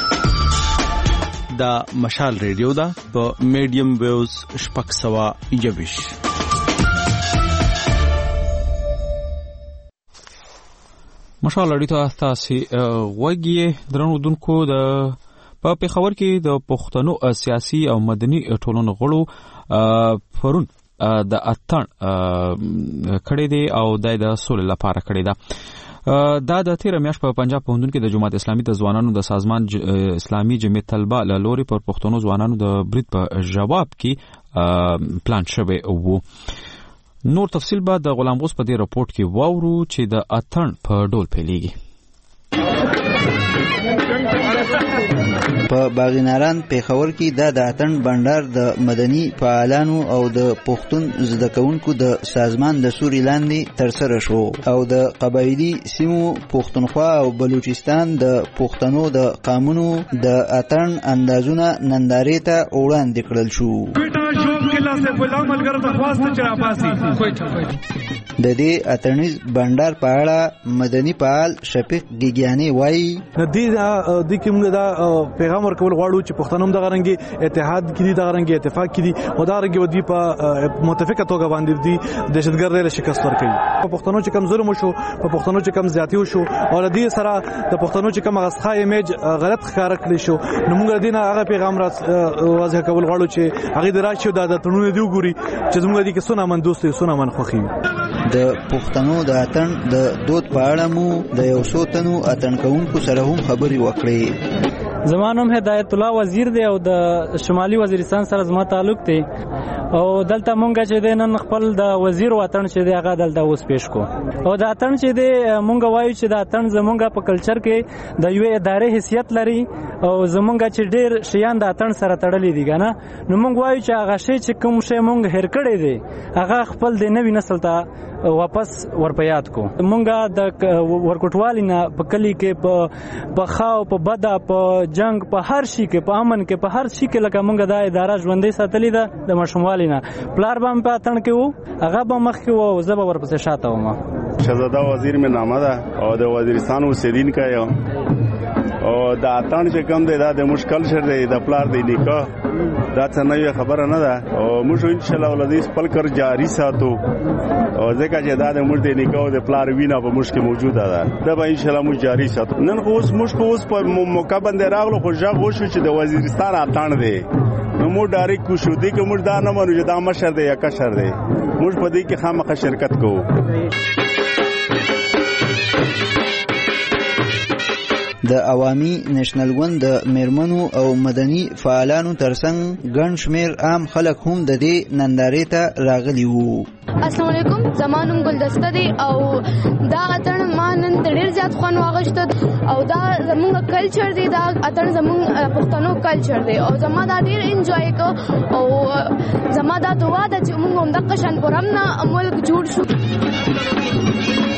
دا مشال ریډیو دا په میډیم ویوز شپږ سوه یویش.
مشال اړیته تاسو وګړي درنو دونکو د په پیښور کې د پښتنو سیاسي او مدني ټولنو غړو پرون د اتن کړي دي او د سولې لپاره کړي ده. دا د 13 میاشت په پنجاب پوهنتون کې د جماعت اسلامي د ځوانانو د سازمان اسلامي جمعیت طلبه له لوري پر پښتنو ځوانانو د برید په جواب کې پلان شوی وو. نور تفصیل بعد د غلام غوث په دې راپورټ کې واورو چې د اتن په ډول پیلېږي.
په باغیناران پیښور کې د اتن بندر د مدني فعالانو او د پښتون زده کوونکو د سازمان د سوري لاندې ترسره شو او د قبایلی سیمو پښتونخوا او بلوچستان د پښتنو د قانونو د اتن اندازونه نندارې ته وړاندې کړل شو. د دې اتنیز بندر په اړه مدني فعال شفیق ګیګیانی وایي
د دې کوم دا پیغام ورکول غواړو چې پښتنوم د غرنګي اتحاد کړي د غرنګي اتفاق کړي او دا غرنګي ودی په متفقه توګه باندې دي دهشتګرد له شکست ورکړي. په پښتنو چې کم ظلم وشو په پښتنو چې کم زیاتی وشو او د دې سره د پښتنو چې کم غسخه ایمیج غلط ښکار کړی شو نو موږ دینه هغه پیغام را واضح کول غواړو چې هغه دراشي د تړونونو دی وګوري چې زموږ دي کې سونه من دوستي سونه من خوخي.
د پښتنو د اتن د دود په اړه مو د یو څو تنو اتن کوونکو سره هم خبري وکړې.
زمانم هدایت الله وزیر دی او د شمالي وزیرستان سره زما تعلق دی او دلته مونږ چې د نن خپل د وزیر وطن چې دی هغه دلته اوس پیش کو او د اتن چې دی مونږ وایو چې د اتن زمونږ په کلچر کې د یو ادارې حیثیت لري او زمونږ چې ډیر شیان د اتن سره تړلې دي کنه نو مونږ وایو چې هغه شی چې کوم شی مونږ هیر کړی دی هغه خپل د نوی نسل ته واپس ورپیات کو مونږ د ورکوټوالي نه په کلی کې په خاو په بدا په جنگ په هر شي کې په امن کې په هر شي کې لکه مونږ د اداره ژوندۍ ساتلې ده د مشموالي نه پلار بم په اتن کې وو هغه به مخ کې وو زه به ورپسې شاته وم
شهزاده وزیر میں نامه ده او د وزیرستان اوسیدونکی یم او د اتن چې کوم دی دا د مشکل شر دی د پلار دی نیکه دا څه نوې خبره نه ده او موږ ان شاء الله ولدي خپل کار جاری ساتو او ځکه چې دا د موږ دی نیکه او د پلار وینا په موږ کې موجوده ده دا به ان شاء الله موږ جاری ساتو نن خو اوس په موقع باندې راغلو خو ځا غوښو چې د وزیرستان اتن دی نو موږ ډایرک کوشو دي چې موږ دا نه مانو چې دا مشر دی یا کشر دی موږ په دې کې خامخا شرکت کوو
د عوامي نېشنل ګوند د میرمنو او مدني فعالانو ترڅنګ ګڼ شمیر عام خلک هم د دې نندارې ته راغلي وو.
السلام علیکم زمانم ګلدسته دی او دا اتن ما نن ډېر زیات خوند واغشت او دا زموږ کلچر دی دا اتن زموږ پښتنو کلچر دی او زما دا ډېر انجوای کو او زما دا دعا ده چې موږ هم د قشن پرم نه ملک جوړ شو.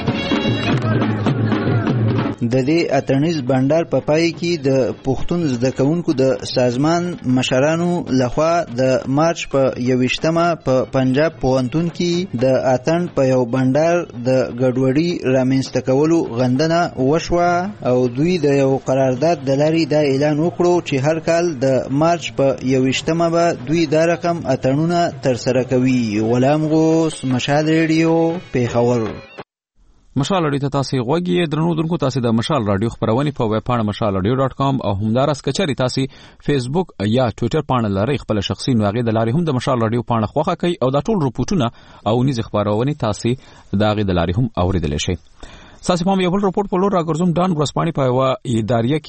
د دې اتڼیز بندر په پای کې د پښتون زده کوونکو د سازمان مشرانو لخوا د مارچ په 21مه په پنجاب پوهنتون کې د اتڼ په یو بندر د ګډوډي رامنځته کولو غندنه وشوه او دوی د یو قرارداد د لارې دا اعلان وکړو چې هر کال د مارچ په 21مه به دوی دا رقم اتڼونه ترسره کوي. غلام غوث، مشال ریډیو، پیښور.
مشال رادیو ته تاسو غوږی درنو دونکو تاسو د مشال رادیو خبرونه په ویب پاڼه mashalradio.com او همدارس کچري تاسو فیسبوک یا ټوئیټر پاڼه لري خپل شخصي نوغې د لارې هم د مشال رادیو پاڼه خوخه کوي او دا ټول رپورټونه او نیز خبرونه تاسو داغه د لارې هم اوریدل شي. تاسو په یو بل رپورټ په لور راګرځوم. ډان ورسپانی په یو ادارې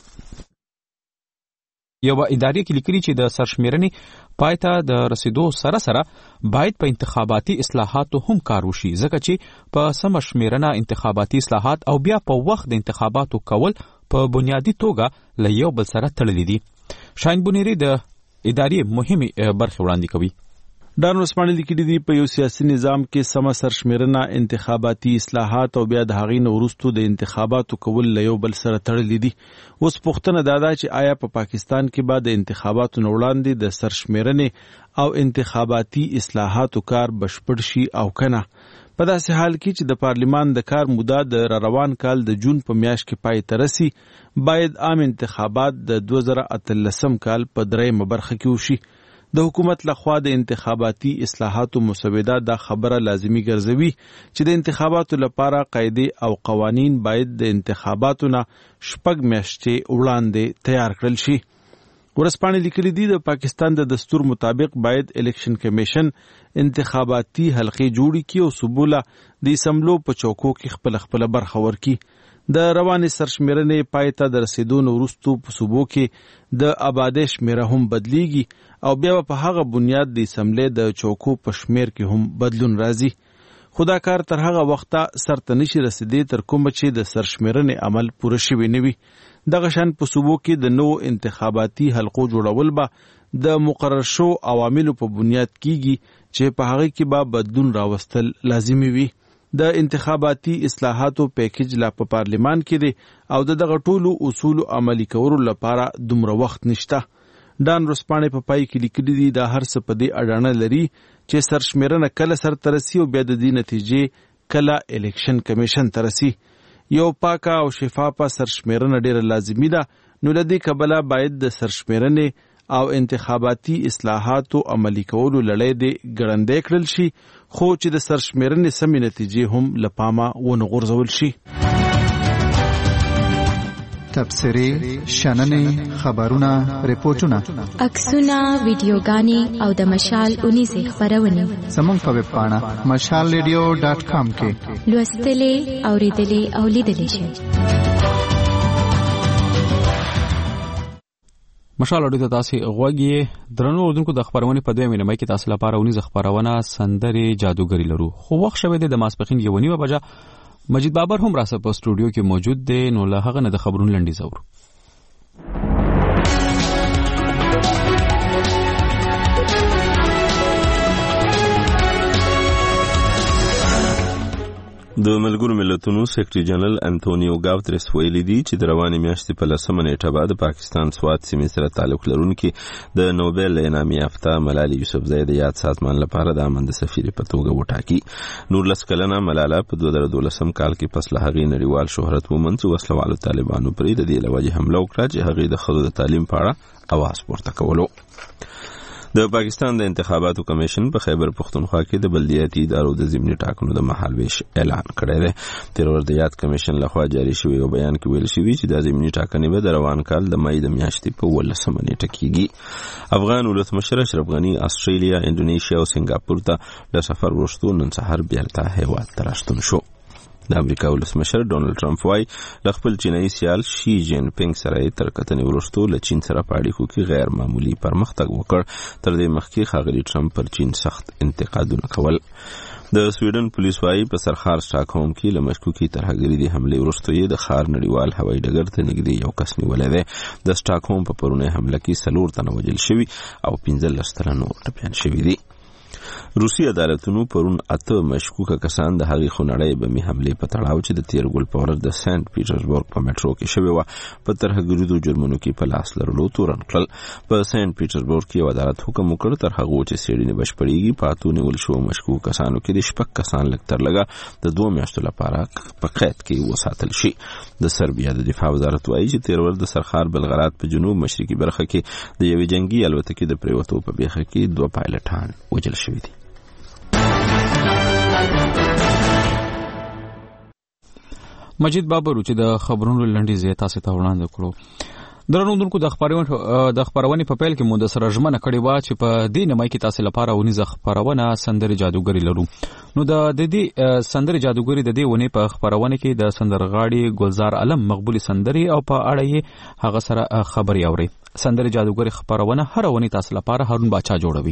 کې لیکلي چې د سرشمیرنې پایته د رسیدو سره سره باید په انتخاباتي اصلاحاتو هم کار وشي ځکه چې په سم شمیرنه انتخاباتي اصلاحات او بیا په وخت د انتخاباتو کول په بنیادی توګه له یو بل سره تړلي دي. شاین بونیری د ادارې مهمه برخه وړاندې کوي.
ډان عثماني لیکلي دي په یو سیاسي نظام کې سم سرشمیرنه انتخاباتي اصلاحات او بیا د هغې نه وروسته د انتخاباتو کول له یو بل سره تړلي دي. اوس پوښتنه دا ده چې آیا په پاکستان کې به د انتخاباتو نه وړاندې د سرشمیرنې او انتخاباتي اصلاحاتو کار بشپړ شي او کنه. په داسې حال کې چې د پارلیمان د کار موده د روان کال د جون په میاشت کې پای ته رسي باید عام انتخابات د 2013 کال په 3مه برخه کې وشي. د حکومت لخوا د انتخاباتي اصلاحاتو مسوده دا خبره لازمی ګرځوي چې د انتخاباتو لپاره قاعده او قوانین باید د انتخاباتو نه 6 میاشتې وړاندې تیار کړل شي. ورسپانې لیکلي دي د پاکستان د دستور مطابق باید الیکشن کمیشن انتخاباتي حلقې جوړې کړي او صوبوله د اسمبلو په چوکو کې خپل برخه ورکړي. د روانې سرشمیرنې پای ته د رسیدو نه وروسته په صوبو کې د آبادۍ شمیره هم بدلیږي او بیا په هغه بنیاد د اسمبلې د چوکو په شمیر کې هم بدلون راځي. خو دا کار تر هغه وخته سرته نشي رسیدي تر کومه چې د سرشمیرنې عمل پوره شوی نه وي. دغه شان په صوبو کې د نو انتخاباتي حلقو جوړول به د مقرر شو عواملو په بنیاد کیږي چې په هغه کې به بدلون راوستل لازمي وي. د انتخاباتي اصلاحاتو پیکیج لا په پارلیمان کې دی او دغه ټولو اصول عملی کولو لپاره دومره وخت نشته. ډان رسپانې په پای کې لیکلي دي دا هر څه په دې اډانه لري چې سرشمیرنه کله سرته رسي او بیا د دې نتیجې کله الیکشن کمیشن ته رسي. یو پاکه او شفافه سرشمیرنه ډیره لازمي ده. نو له دې کبله باید د سرشمیرنې او انتخاباتي اصلاحاتو عملی کولو لړۍ د ګړندې کړل شي خو چې د سرشمیرنې سمې نتیجې هم له پامه ونه غورځول شي.
تبصرې، شننې، خبرونه، ریپورټونه،
عکسونه، ویډیوګانې او د مشال اونیزې خپرونې
زموږ په ویب پاڼه mashalradio.com کې
لوستلې، اوریدلې او لیدلې شئ.
مشال اډو ته تاسو غوږی درنو اوردونکو د خبرونه په 2 مې کې تاسو لپاره ونی خبرونه سندري جادوګری لرو خو وخت شوه د ماسپخین یونی و بجا مجید بابر هم راسه په سټوډیو کې موجود دی نو له هغه نه د خبرونو لنډي زور
د ملګرو ملتونو سیکرټری جنرال انټونیو ګاوتریس ویلي دی چې د روانې میاشتې په 10 نیټه بعد پاکستان سوات سیمې سره تعلق لرونکي د نوبل انعام یافته ملالۍ یوسفزۍ د یاد سازمان لپاره د امن د سفیر په توګه وټاکي. 19 کلنه ملاله په 2012 کال کې پس له هغې نړیوال شهرت وموند چې وسلوالو طالبانو پرې د دې لوجې حمله وکړه چې هغې د ښځو د تعلیم په اړه اواز پورته کولو. د پاکستان د انتخاباتو کمیشن په خیبر پختونخوا کې د بلدیاتي ادارو د ضمني ټاکنو د مهالویش اعلان کړی دی. تیر ورځ د یاد کمیشن لخوا جاری شوی یو بیان کې ویل شوی چې د ضمني ټاکنې به د روان کال د مې د میاشتې په 18 نیټه کېږي. افغان ولسمشر اشرف غنی استرالیا، انډونیشیا او سنگاپور ته د سفر وروسته نن سهار بیرته هیواد ته راستون شو. د امریکا ولسمشر ډونالد ټرمپ وايي د خپل چینایي سیال شي جین پینګ سره تر کتنې وروسته له چین سره په اړیکو کې غیر معمولی پرمختګ وکړ. تر دې مخکې ښاغلي ټرمپ پر چین سخت انتقادونه کول. د سویډن پولیس وايي په سرخار سټاکهولم کې له مشکوکې ترهګریزې حملې وروسته یې د ښار نړیوال هوایي ډګر ته نږدې یو کس نیولی دی. د سټاکهولم په پرونۍ حمله کې 4 تنه وژل شوي او 15 تنه نور ټپیان شوي دي. روسي عدالتونو پرون 8 مشکوکه کسان د هغې خونړۍ بمي حملې په تړاو چې د تیر ګل په ورځ د سنت پیټرزبورګ په میټرو کې شوې وه په ترهګریزو جرمونو کې په لاس لرلو تورن کړل. په سنت پیټرزبورګ کې یو عدالت حکم وکړ تر هغو چې څېړنې بشپړېږي په 8 نیول شوو مشکوکو کسانو کې د 6 کسان لږ تر لږه د 2 میاشتو لپاره په قید کې وساتل شي. د سربیا د دفاع وزارت وایي چې تیر ورځ د سرخار بلغراد په جنوب مشرقي برخه کې د یوې جنگي الوتکې د پریوتو په بیخه کې 2 پایلټان وژل شوي دي.
مجید بابر چې د خبرونو لنډي زی تاسو ته وړاندې کړو. درنوونکو د خبرونې په پیل کې مو د سره ژمنه کړې و چې په دې نیمه کې تاسو لپاره ونیزه خبرونه سندري جادوګری لرو. نو د دې سندري جادوګری د دې ونې په خبرونه کې د سندرغاړي ګلزار علم مقبولي سندري او په اړه یې هغه سره خبري اوري. سندري جادوګری خبرونه هر ونې تاسو لپاره هارون باچا جوړوي.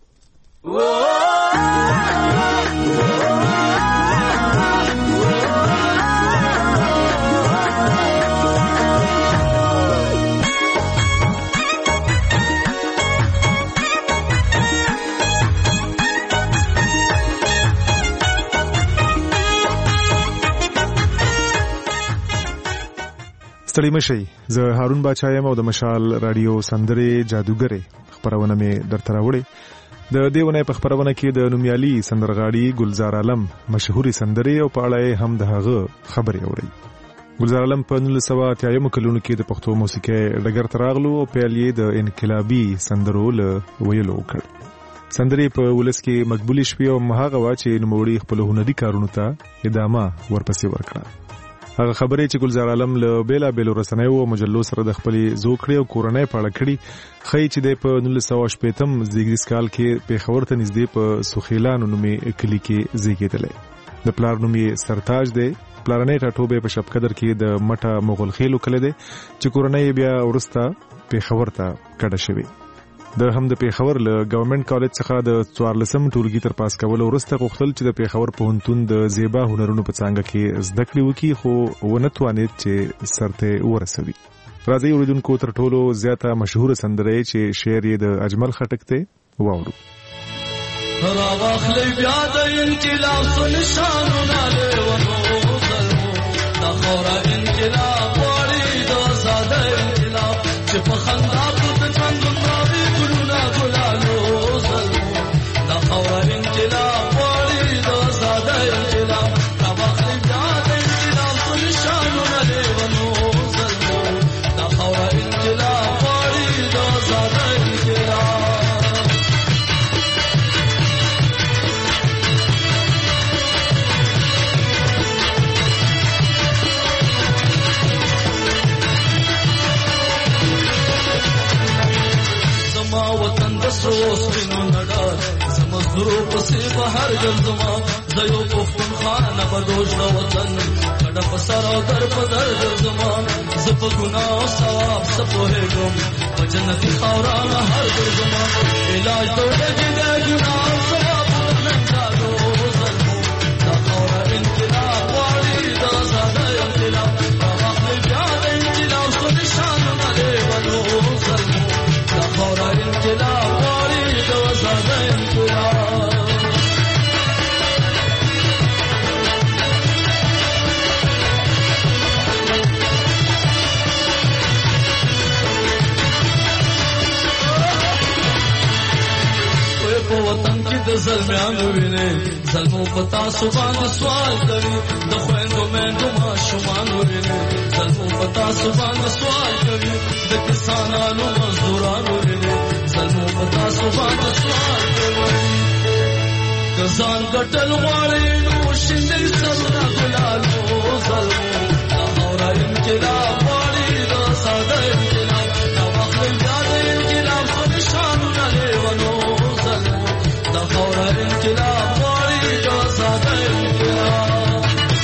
ستړي مشي. زه هارون باچا یم او د مشال رادیو سندري جادوګری خبرونه مې درته راوړې. د دې ونې په خبرونه کې د نومیالي سندرغاړي ګلزار عالم مشهوري سندري او په اړه هم د هغه خبرې اوري. ګلزار عالم په 1980 کلونو کې د پښتو موسیقي ډګر ته راغلو او پیل یې د انقلابي سندرو له ویلو وکړ. سندري په ولس کې مقبولي شوې او هغه وا چې نوموړي خپل هنري کارونو ته ادامه ورپسې ورکړه. هغه خبرې چې ګلزار عالم له بیلابېلو رسنیو او مجلو سره د خپلې زوکړې او کورنۍ په اړه کړي ښیي چې د په 1980 زیږدیز کال کې پېښور ته نږدې په سوخیلانو نومې کلي کې زیږېدلی. د پلار نوم یې سرتاج دی. پلارنۍ ټاټوبی په شب قدر کې د مټه مغل خیلو کلی دی چې کورنۍ بیا وروسته پېښور ته کډه شوې. د هم د پېښور له ګورنمنت کالج څخه د 14 ټولګي تر پاس کولو وروسته غوښتل چې د پېښور پوهنتون د زیبا هنرونو په څانګه کې زده کړې وکړي خو ونه توانید چې سرته ورسوي. راځي اوریدونکو تر ټولو زیاته مشهور سندره چې شعر یې د اجمل خټک ته واورو.
راواخلې بیا د انقلاب نشانونه له وځو د خورا انقلاب وړي د ساده انقلاب چې په خندا په څنګه هر ګرځما زيو پښتونخوا بدوش د وطن کډه په سر او در په در ګرځما زپ ګنا او ثواب سپوهه ګم په جنتي خاوران هر ګرځما علاج ته دې ګنا او ثواب نن کارو زلمو دا خاور انقلاب واړي دا ساده انقلاب اخلي بیا د انقلاب څو نشان نه ولو زلمو دا خاور انقلاب واړي دا ساده انقلاب په وطن کې د زلمیانو ویني زلمو پتا سبحان سوال کوي د خويندو مېندو ماشومانو ویني زلمو پتا سبحان سوال کوي د کسانانو مزدورانو ویني زلمو پتا سبحان سوال کوي کسان ګټل غواړي نو شیندل سره ګلالو زلمو اورا انقلاب غواړي دا ساده انقلاب دا وخت یاد انقلاب څو نشانو نه ونو دا خاور انقلاب غواړي دا ساده انقلاب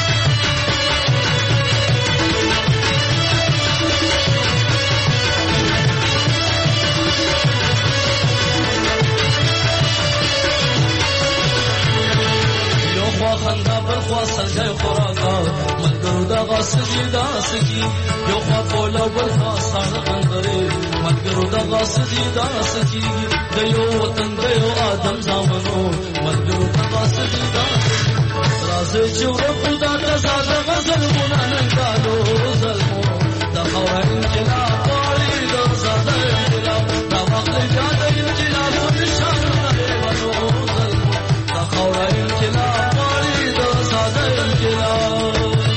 یو خوا خندا بل خوا سرګي خوراکا ملګرو دا غاسدي دا سکی یو خوا پولا بل خوا ساړه بندري ملګرو دا غاسدي دا سکی د یو وطن د یو آدم زامنو ملګرو دا غاسدي دا راځي چې ورپو دا ساده غزل مونږ نن کالو زلمو دا خاور انقلاب غواړي دا ساده انقلاب دا وخت یاد انقلاب نشان نه ولو زلمو دا خاور انقلاب غواړي دا ساده انقلاب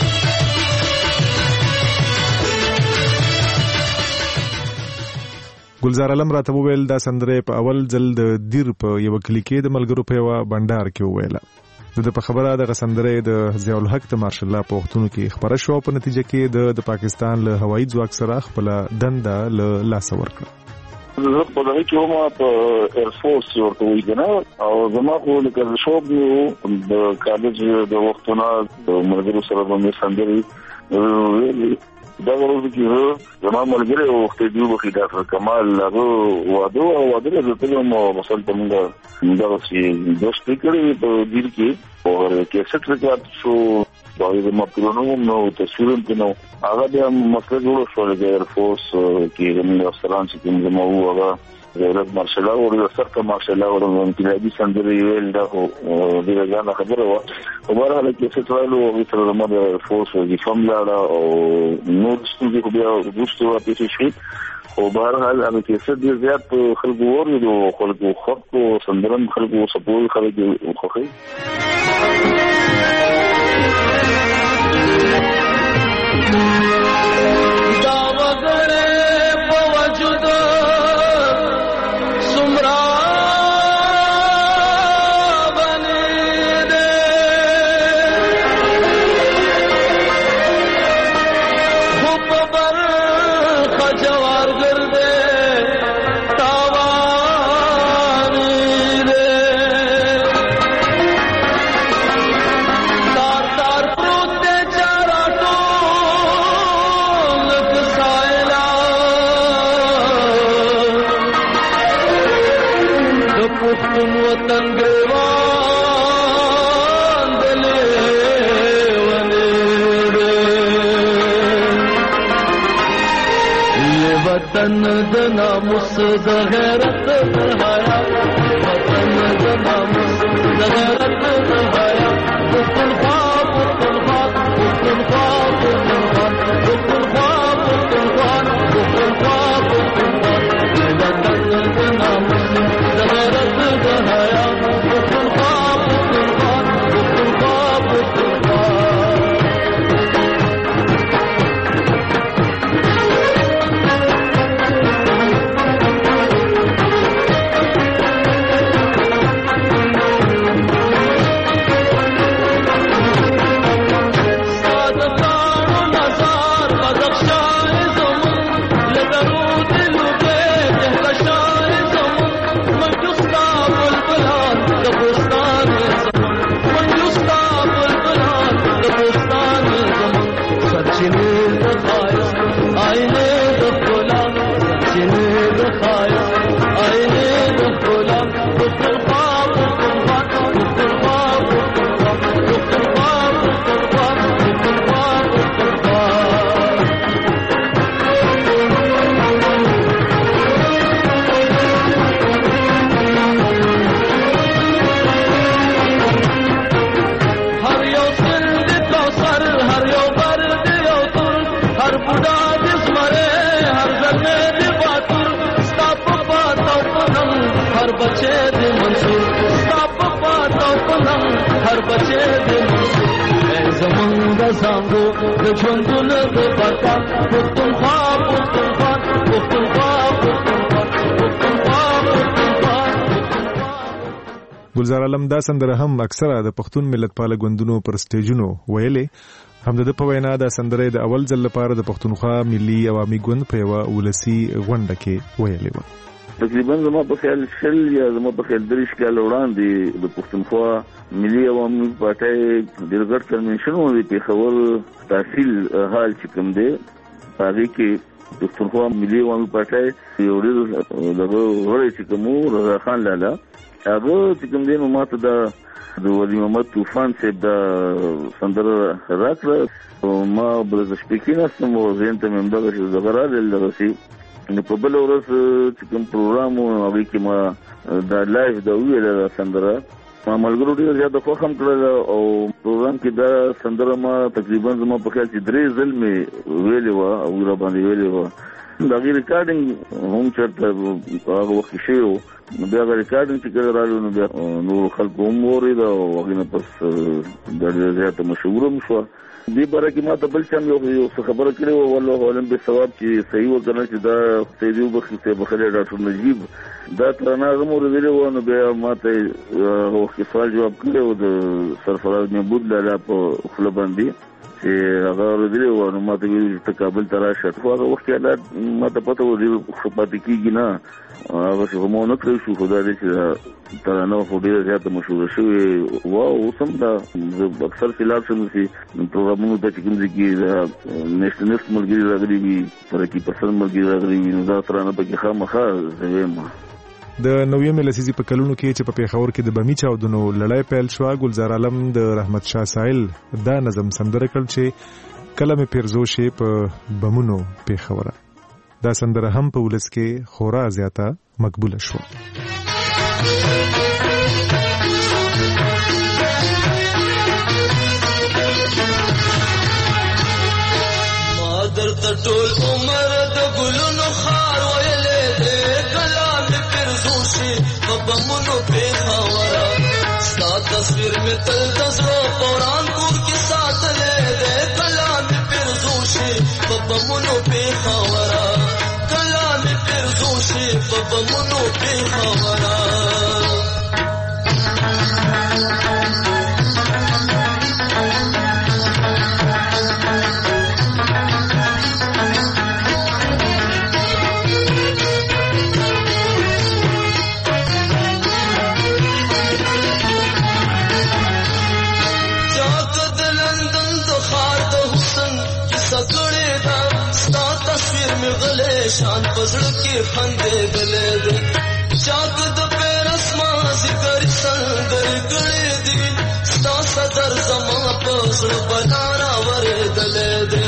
ګلزار علم راته وویل دا سندره په اول ځل د دیر په یو کلی کې د ملګرو په یو بندر کې وویله د په خبره د سندره د ضیاء الحق ته مارشل الله په وختونو کې خبره شو په نتیجه کې د پاکستان له هوایي ځواک سره خپل دنده له لاس ورکړه
زه په دغه کې هم په ایرفورس ورته ویل او زما خو لکه شوب د کالج د وختونو د ملګرو سره باندې سندري دا ورته کې زما ملګری وخت دی وخت دا کمال هغه واده د ټولو مسل ته موږ دا چې د سپیکرې په دیر کې او کیسټ ریکارډ شو باید مطلوب نو تصویر کې نو هغه د مسله جوړ شو د ایرفورس کې د افسران چې کوم مو هغه د مارشل او د سرته مارشل او د انقلابي سندري ویل دا د ځان خبره و او برابر کې څه ټولو تر د فورس د فاملا او نور ستوري خو بیا وګورئ چې شي او برابر هغه کې څه ډیر زیات خلکو ورو خلکو خو سندرم خلکو سپوري خلکو خوخي
دا وګړې په وجود وطن د ناموس د غیرت د حیا وطن د ناموس د غیرت د حیا پښتونخوا پښتونخوا پښتونخوا پښتونخوا پښتونخوا پښتونخوا پښتونخوا وطن د ناموس د غیرت د حیا پښتونخوا پښتونخوا پښتونخوا پښتونخوا پلنګ هر بچې دې زمونږ د زانګو د ژوندونه د پتا پښتونخوا پښتونخوا پښتونخوا پښتونخوا
ګلزار عالم دا سندره هم اکثره د پښتون ملت پاله ګوندونو پر سټیجونو ویلې. هم د په وینا دا سندره د اول ځل لپاره د پښتونخوا ملي عوامي ګوند په یوه ولسي غونډه کې ویلې وه.
تقریبا زما په خیال شل یا زما په خیال 30 کال وړاندې د پښتونخوا ملي عوامي پارټۍ د ګډ کنونشن و د پیښور تحصیل حال چې کوم دی هغه کې پښتونخوا ملي عوامي پارټۍ یو ډېر دغه وړي چې کوم رضا خان لالا هغه چې کوم دی نو ماته د ولی محمد طوفان صاحب د سندره راکړه ما بل سپیکینه سم او زین ته مې دغه دغه راځي نو په بل ورځ چې کوم پروګرام هغه کې ما دا لایف دا ویل سندره ما ملګرو ډېر زیاته خوښ هم کړل او پروګرام کې دا سندره ما تقریبا زما په خیال چې 3 ځل مې ویلې وه او را باندې ویلې وه. دا غي ریکارډینګ هم چرته هغه وخت شو بیا غي ریکارډینګ چې کړه رالو نو بیا نو خلکو هم وری دا هغه نه پس دا زیاته مشهور هم شو. دې باره کې ما ته بل چم یو خبره کړې و والله علم به ثواب چې صحیح وکړه چې دا سیدی وبخښي ته بخله ډاکټر نجیب دا ترانه غمور ویلې و نو بیا ما ته وخت سوال جواب کړو د سرفراز محمود لالا په خپل باندې چې هغه ورته و نو ما ته ویل چې کابل ته راشه خو هغه وخت حالات ما ته پته و دې خپل کېږي نه هغه څه مو نه کړی شو خدای دې چې ترانه خو ډېر زیاته مشهور شوې واو اوسم دا اکثر فلال شم چې پروګرامونو ته چې کوم ځای نېشنل ملګري راغلي وي ترقي پسند ملګري راغلي وي نو دا ترانه پکې خامخا زویم.
د نوې لسیزې په کلونو کې چې په پیښور کې د بمی چاودنو لړۍ پیل شو ګلزار عالم د رحمت شاه سایل دا نظم سندره کړ چې کله مې پیرزو شي په بمونو پیښور. دا سندره هم په ولس کې خورا زیاته مقبوله شو.
ما درته ټول عمر د ګلونو خار ویلې دې کلام پیرزو شي په بمونو پیښور ستا تصویر مې تل د زړه قرآن کور کې ساتلې دې کلام پیرزو شي په بمونو پیښور په بمونو پیښور چاک د لندن د ښار د حسن کیسه کړې ده ستا تصویر مې غلې شان پزړه کې خندې دلې دې چاک د پیرس ما ذکر سندر کړې دي ستا صدر زما پزړه بنارا ورې دلې دې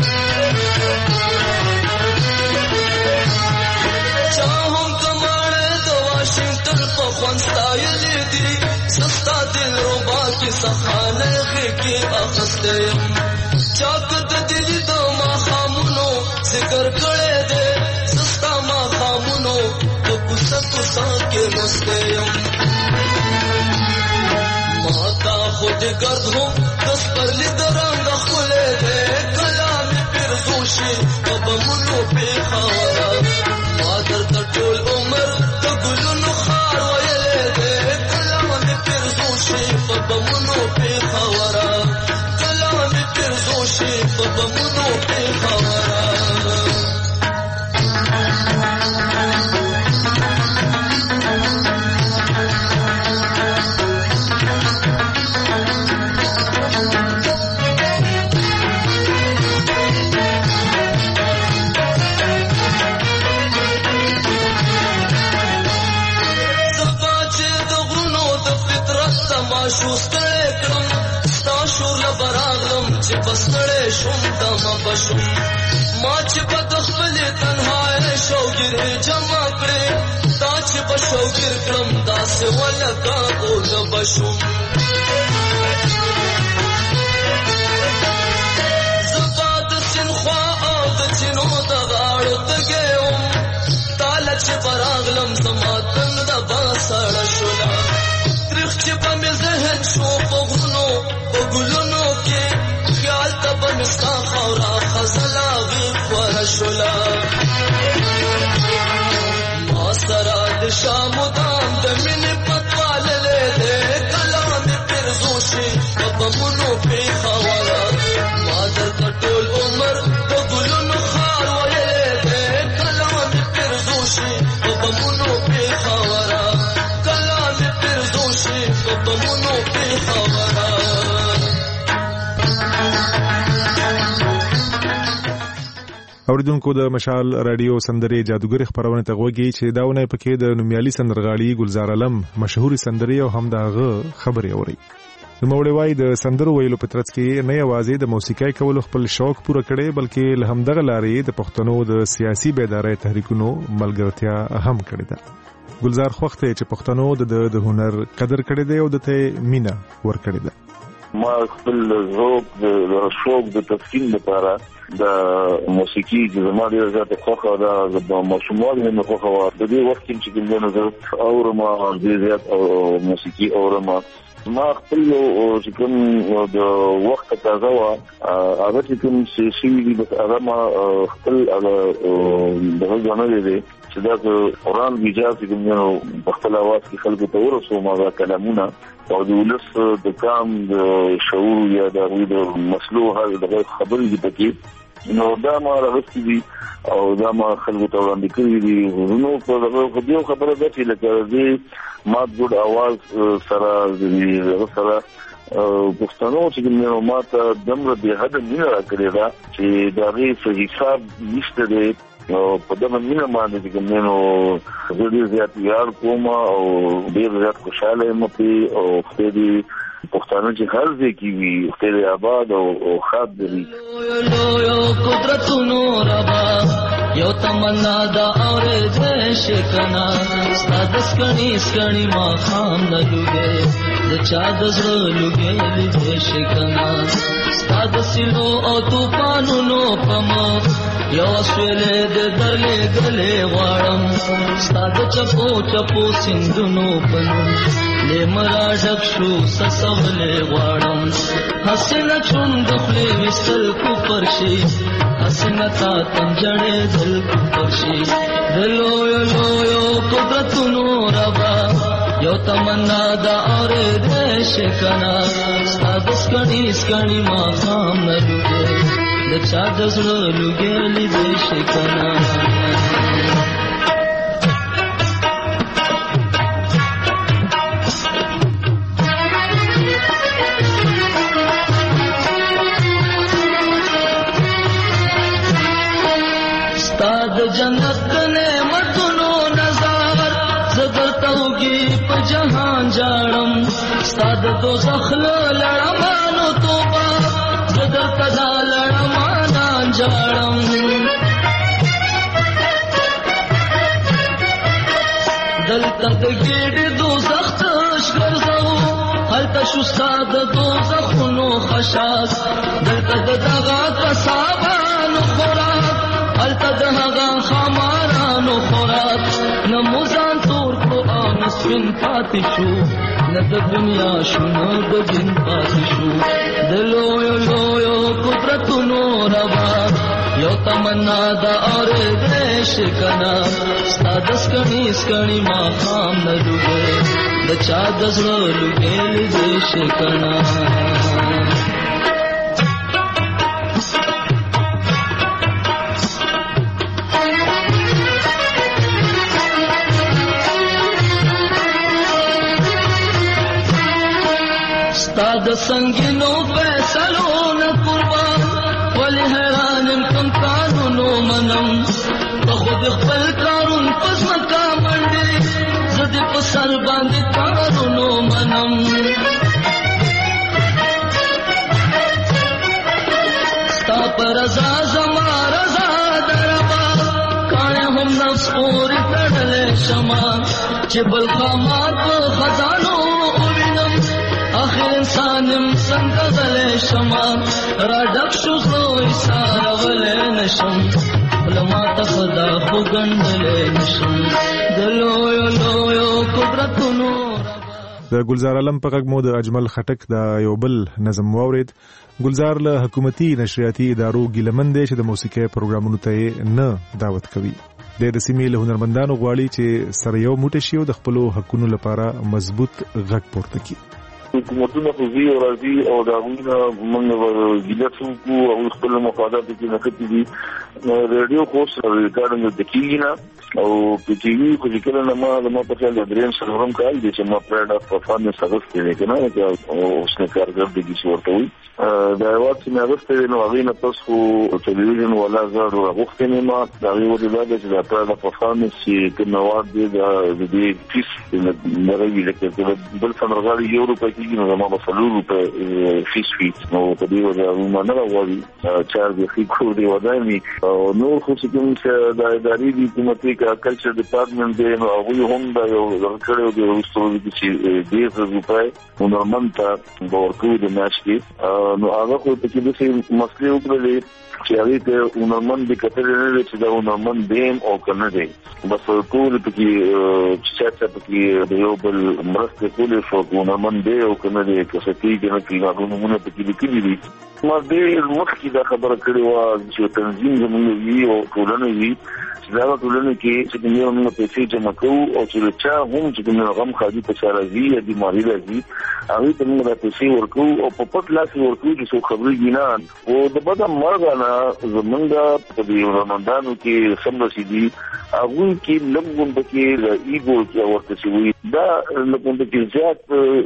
چاهم کماړې د واشنگټن په خوان ستایلې دي سستا دل ربا کې سخانه کې اخستې چاک د دل د ما خامونو ذکر کړې دې سستا ما خامونو تو کوڅه کوڅه کې مستیم ماتا خود گرد هم دس پر لیدرنگ خلې دې کلام پیرزوشي په بمونو پیښور ما درته ټول عمر د ګلونو خار ویلې دې کلام پیرزوشي په بمونو پیښور کلام پیرزوشي په بمونو پیښور شوستړې کړم ستا شور له براغلم چې بسړې شوم دمه بشم ما چې په خپلې تنهایۍ شوګیرې جمع کړې تا چې په شوګیر کړم داسې ولکه اوله بشم زبا د سینخوا او د چینو د غاړو تږی وم تاله چې براغلم زما تنده بسړه شوله چې په مې ذهن نشولا ما سره د شام دام د مینې پتوال له کلام پرزوشي په مونو په خواله ما د ټول عمر د ګلونو خار وایې کلام پرزوشي په مونو په خواله کلام پرزوشي په مونو په خواله.
اوریدونکو د مشال رادیو سندرې جادوګر خبرونه ته غوږی چې داونه پکې د نومیالي سندرغاړي ګلزار علم مشهوري سندرې او هم دغه خبري اوري. نو موړی وای د سندرو ویلو په ترڅ کې نه یوازې د موسیقۍ کولو خپل شوق پوره کړي بلکې له همدغه لارې د پښتنو د سیاسي بیدارۍ تحریکونو ملګرتیا هم کړې ده. ګلزار خوخته چې پښتنو د هنر قدر کړي دی او د ته مینا ور کړي ده.
ما خپل ذوق د شوق د تفکین لپاره د موسیقي د زموږ ډېر زیات خوښه ده د ماشومانو نه خوښه و د دې وخت کې چې ګلنه زه اورم ډېر زیات او موسیقي اورم ما خپل چې کوم د وخت تازه و هغه چې کوم شي د هغه ما خپل دغه ځانګړی دی چې دا قرآن بیجا چې ګلنه په خپل اواز کې خلکو ته ورسو ما کلامونه او د ولس د کام د شعور یا د مسلو هغه د خبرې دي پکې نو دا ما راغستې دي او دا ما خلکو ته وړاندې کړي دي نو په دغه خبره ده چې لکه دې ما ګډ اواز سره پښتنو چې نو ما ته دمر به حد نه راکړي دا چې دا غي په حساب نشته دی او په دغه مینه باندې چې نو ډېر زیات یار کوم او ډېر زیات خوشاله یم په او خېدي پښتانه چې هر ځای کې وي خېدي آباد او خاط دي
یو قدرتونو ربا یو تمنا دا اور دې شکنا ستاسو سکړی ما خام نه لګي د چا د زړه لګي دې شکنا ستاسو سينو او طوفانونو پمو یو سویلې د درلې غلې غواړم ستاسو چپو چپو سندونو پنو لمرا ډک شو سسولې غواړم حسنه چون د خپل وسل کو پرشي حسنه تا تنجړې دل کو پرشي دلو یو قدرتونو ربا یو تمنا دا اور دې شکنا ستاسو سکړی ما خام نه لګي د چا د زړه لګېلې دې شکنا ستاد جنت نعمتونو نظر زدر توګي په جهان جاړم ستاد دوزخ لړمانو توبه زدر تدا لړمان جاړم دلته د ګډ دوزخ تشګرځو هلته شو ستاد دوزخونو خشاس دلته دغه کسابانو خوراک هلته دغه خمارانو خوراک نموزان تور کو سپین پاتې شو نه د دنیا شو نه د دین پاتې شو د لویو قدرتونو ربا یو تمنا دا اور دې شکنا ستاسو سکړی ما خام نه لګي د چا د زړه لګي دې شکنا ستاد سنگینو فیصلو نه قربان ولی حیرانم کم قانونو منم په خود خپل کارون پس مکا منډي زد په سر باندې کارونو منم ستا پر رضا زما رضا دربا کانه هم نفس پور تړلې شما چې بل خامات خزانو آخر انسانم څنګه غلې شما را ډک شو خو ساره ولې نشم لما ته خدا خو ګندلې نشم د لویو قدرتونو
د ګلزار عالم په غږ مو د اجمل خټک د یو بل نظم واورید. ګلزار له حکومتي نشریاتي ادارو ګیلمن دی چې د موسیقي پروګرامونو ته نه دعوت کوي. د سیمې له هنرمندانو غواړي چې سره یو موټی شي او د خپلو حقونو لپاره مضبوط غږ پورته کړي.
حکومتونه خو زی او راځي او د هغوی نه موږ ګیله څوکو او خپل مفادات کې نښتي دي. ریډیو خو ریکارډینګ د کېږي نه او په ټي وي خو چې کله نه ما په خیال د درېیم څلورم کال دی چې ما پرایډ اف پرفارمنس اغوستی دی که نه اوسنی کارګردګي چې ورته وایي د هېواد چې مې اغوستی دی نو هغې نه پس خو ټلویزیون والا زه راغوښتی نه یم. د هغې وجه دا ده چې د پرایډ اف پرفارمنس چې کوم مواد دی د دې فیس دغه وي لکه بل سندرغاړي €1 کېږي نو زما به €4 فیس وي نو په دې وجه هغوی ما نه راغواړي چارج یې ښي کور دی ودایمي او نور خو چې کوم چې د ادارې دي حکومتي کلچر ډپارټمنټ دی نو هغوی هم دا یو دغه کړی دی وروسته چې €10,000 هنرمند ته به ورکوي د میاشت کې نو هغه خو پکې داسې مسلې وکړلې چې هغې ته هنرمند دې کتلې نه دی چې دا هنرمند دی او که نه دی بس ټول پکې چې چا پکې د یو بل مرستې کولې شو هنرمند دی او که نه دی که څه کېږي نه کېږي هغه نومونه پکې لیکلي دي. ما ډېر مخکې دا خبره کړې وه چې تنظیم زموږ وي او ټولنه وي چې دا ټولنه کې چې کومې موږ پیسې جمع کوو او چې چا هم چې کومې غم ښادي په چا راځي یا بیماري راځي هغوی ته موږ دا پیسې ورکوو او په پټ لاس یې ورکوو چې څوک خبرېږي نه خو د بده مرګه نه زموږ په دې هنرمندانو کې سم رسېدي هغوی کې لږ غونډه کې د ایګو چې ورته چې وایي دا لږ غونډه کې زیات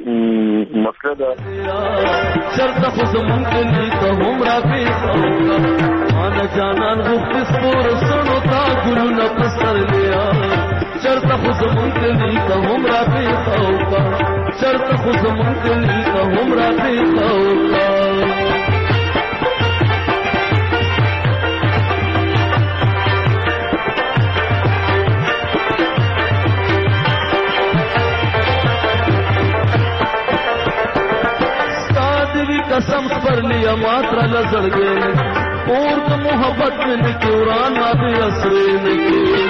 مسله ده.
چرته خو زمونږ کلي ته هم راپېښه مانه جانان غوښتې سپور سړو تا ګلونه په سر لیا چرته خو زمونږ کلي ته هم راپېښه چرته خو زمونږ کلي ته هم راپېښه कसम पर लिया मात्रा नजर गए और तो मोहब्बत में निकुरान आदि असरे निके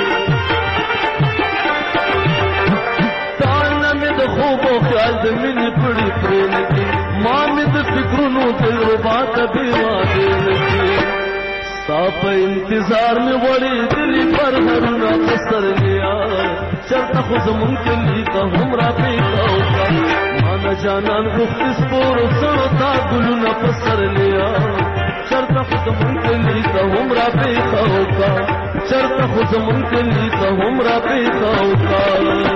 ताना में तो खूब ख्याल दे मिनी पड़ी प्रेम की माँ में तो फिक्रों दिल रुबा कभी वादे निके साप इंतजार में बड़ी दिली पर हरना पसर लिया चलता खुद मुमकिन का हमरा पे माना जानन गुफ्त स्पोर सड़ता गुलना पसर लिया चलता खुद मुमकिन का हमरा पे खाओका चलता खुद मुमकिन का हमरा पे खाओका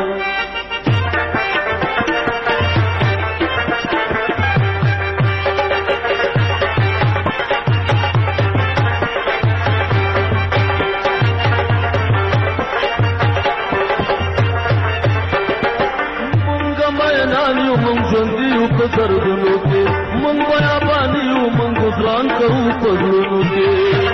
दर्दनों के मंग बयाबानी मंग गुजरान करूँ पगलों के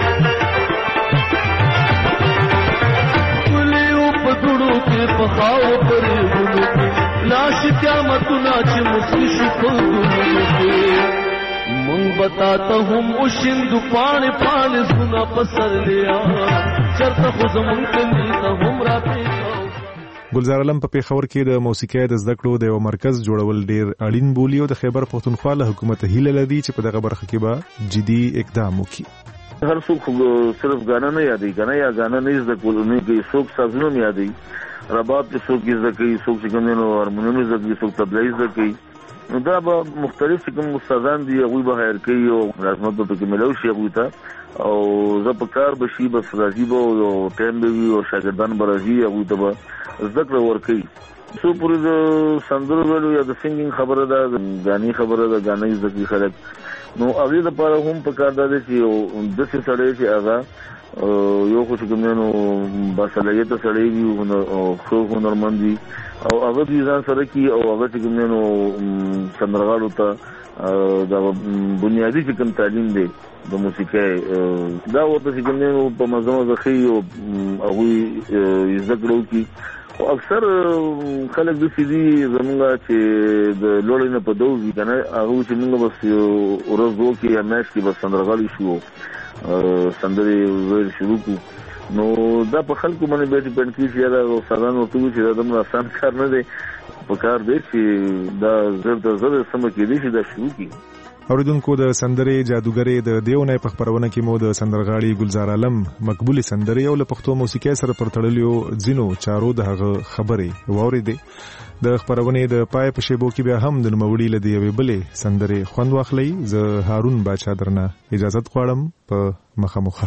कुली उपदुड़ों के पखाओ परे गुलों के लाश क्या मतुना चे मुस्की शुक्ल गुलों के मंग बताता हूँ मुशिंदु पाने पाने सुना पसर लिया चरता खुद मुमकिन का हमरा पे
ګلزار عالم په پیښور کې د موسیقۍ د زده کړو د یو مرکز جوړول ډیر اړین بولي او د خیبر پښتونخوا له حکومت هیله لري چې په دغه برخه کې به جدي اقدام وکړي.
هر څوک صرف غانا نه یادي غانا یا غانا نه زده کولونه کې څوک سازونه نه یادي رباب چې څوک زده کوي څوک چې کومو هارمونیوم زده کوي څوک تبلیغ زده کوي دا به مختلف کوم استادان دي هغه به هیر کوي او لازمت به کې ملو شي هغه ته او زه په کار بشي بس راځي به او ټیم به وي او شاګردان به راځي هغه ته زده کړه ورکوي څو پورې د سندرو ویلو یا د سنګینګ خبره ده غاني خبره ده غاني زده خلک نو هغې دپاره هم په کار دا دی چې داسې سړی چې هغه یو خو چې کومېنو باصلاحیته سړی وي او ښه هنرمند وي او هغه دې ځان سره کړي او هغه چې کومېنو سندرغاړو ته دا بنیادي چې کوم تعلیم دی د موسیقۍ دا ورته چې کومېنو په مزه مزه ښیي او هغوی زده کړه وکړي خو اکثر خلک داسې دي زمونږ چې د لوړې نه په دوز وي که نه هغوی چې مونږ بس ورځ وکړي یا میاشت کې بس سندرغاړي شو سندرې ویل شروع کړو نو دا په خلکو باندې بیا ډیپینډ کېږي چې یاره استادان ورته وایي چې دا دومره اسان کار نه دی په کار دی چې دا زړه سم کې دي چې دا شروع کی.
اوریدونکو د سندرې جادوګرې د دیونه په خبرونه کې مو د سندرغاړي گلزار عالم مقبولي سندرې او له پښتو موسیقۍ سره پر تړلیو ځینو چارو د هغه خبرې واورېدې. د خبرونې د پای په شیبو کې بیا هم د نوموړي له یوې بلې سندرې خوند واخلئ. زه هارون باچا درنه اجازت غواړم په مخه.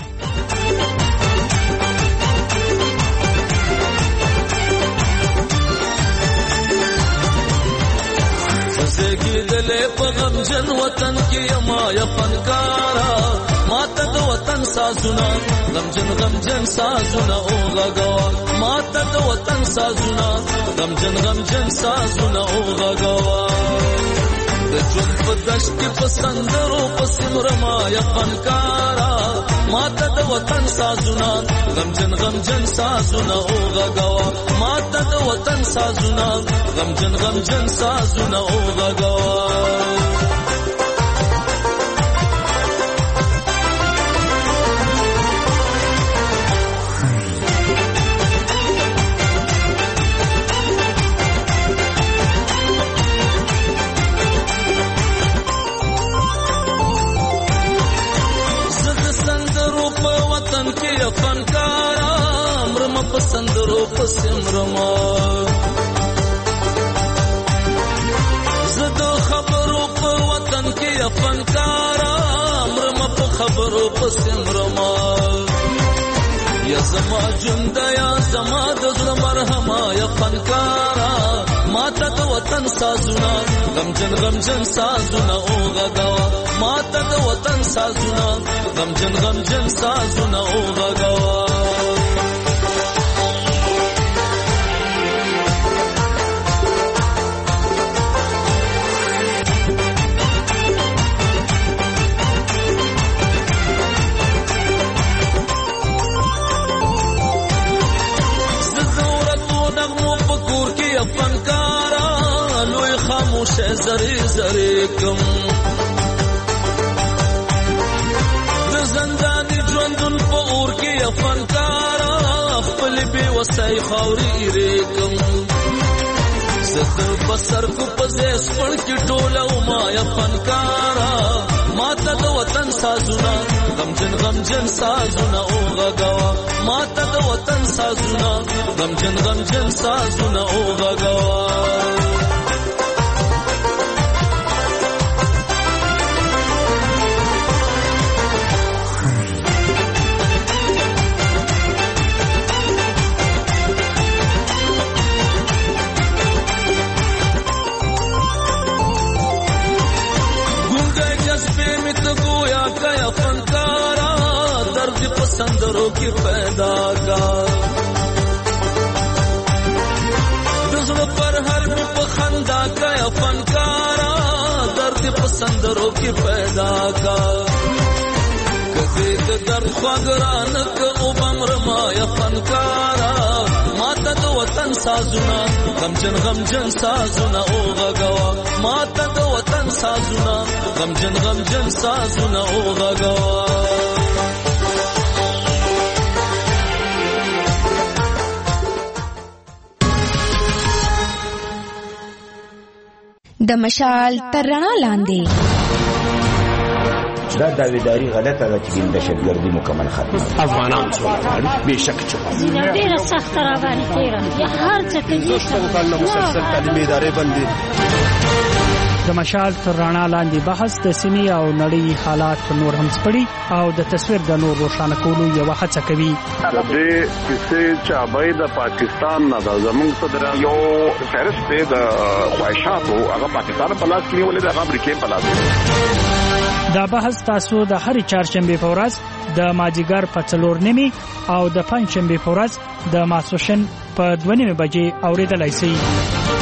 زګیدلې په غمجن وطن کې ما یا فنکارا ماته د وطن سازونه غمجن سازونه او غغوا ماته د وطن سازونه غمجن سازونه او غغوا د ژوند په دشت کې په سندرو په سمرما یا فنکارا ماته د وطن سازونه غمجن سازونه او غغوا ماته د وطن سازونه غمجن سازونه او غغوا. فنکارا مرم پسندرو پسمرما زدو خبرو په وطن کې فنکارا مرم په خبرو پسمرما یا زما جند یا زما د زړه مرهما یا فنکارا ماته د وطن سازونه غمجن سازونه او غغوا ماته د وطن سازونه غمجن سازونه او غغوا. فنکارا لوی خاموش زری کم د زندانی ژوندون په اور کې فنکارا خپل بي وسای خاوري ریکم زه بسر کو پزیس پړ کې ټوله ما یا فنکارا ماته د وطن سازونه غمجن سازونه او غغوا ماته د وطن سازونه غمجن سازونه او غغوا. سندروں کی پیدا کا دزم پر ہر میں پخندہ کا فنکارا درد پسندروں کی پیدا کا کدی درد خواگران کا عمر مایا فنکارا ماتا دو وطن سازنا غمجن سازنا او غغوا ماتا دو وطن سازنا غمجن سازنا او غغوا.
د مشال تر رڼا لاندې
دا داویداری غلطه ده چې دهشتګردي مکمل ختمه افغانان څوک بهشک چې
ډیره سخت را باندې تیره یا هر څه کوي
څنګه مسلسل تعلیمي ادارې بندي.
د مشال تر رڼا لاندې بحث د سیمې او نړۍ حالات نور هم سپړي او د تصویر د نور روښانه کولو یو هڅه کوي.
د دې کیسې چابای د پاکستان نه د زموږ صدر یو فهرست د خواهشاتو هغه پاکستان په لاس کې ولې د امریکا په لاس.
دا بحث تاسو د هر چهارشنبه په ورځ د ماجیګر په 4:30 او د پنځشنبه په ورځ د ماسوشن په 2:30 بجې اوریدلای شئ.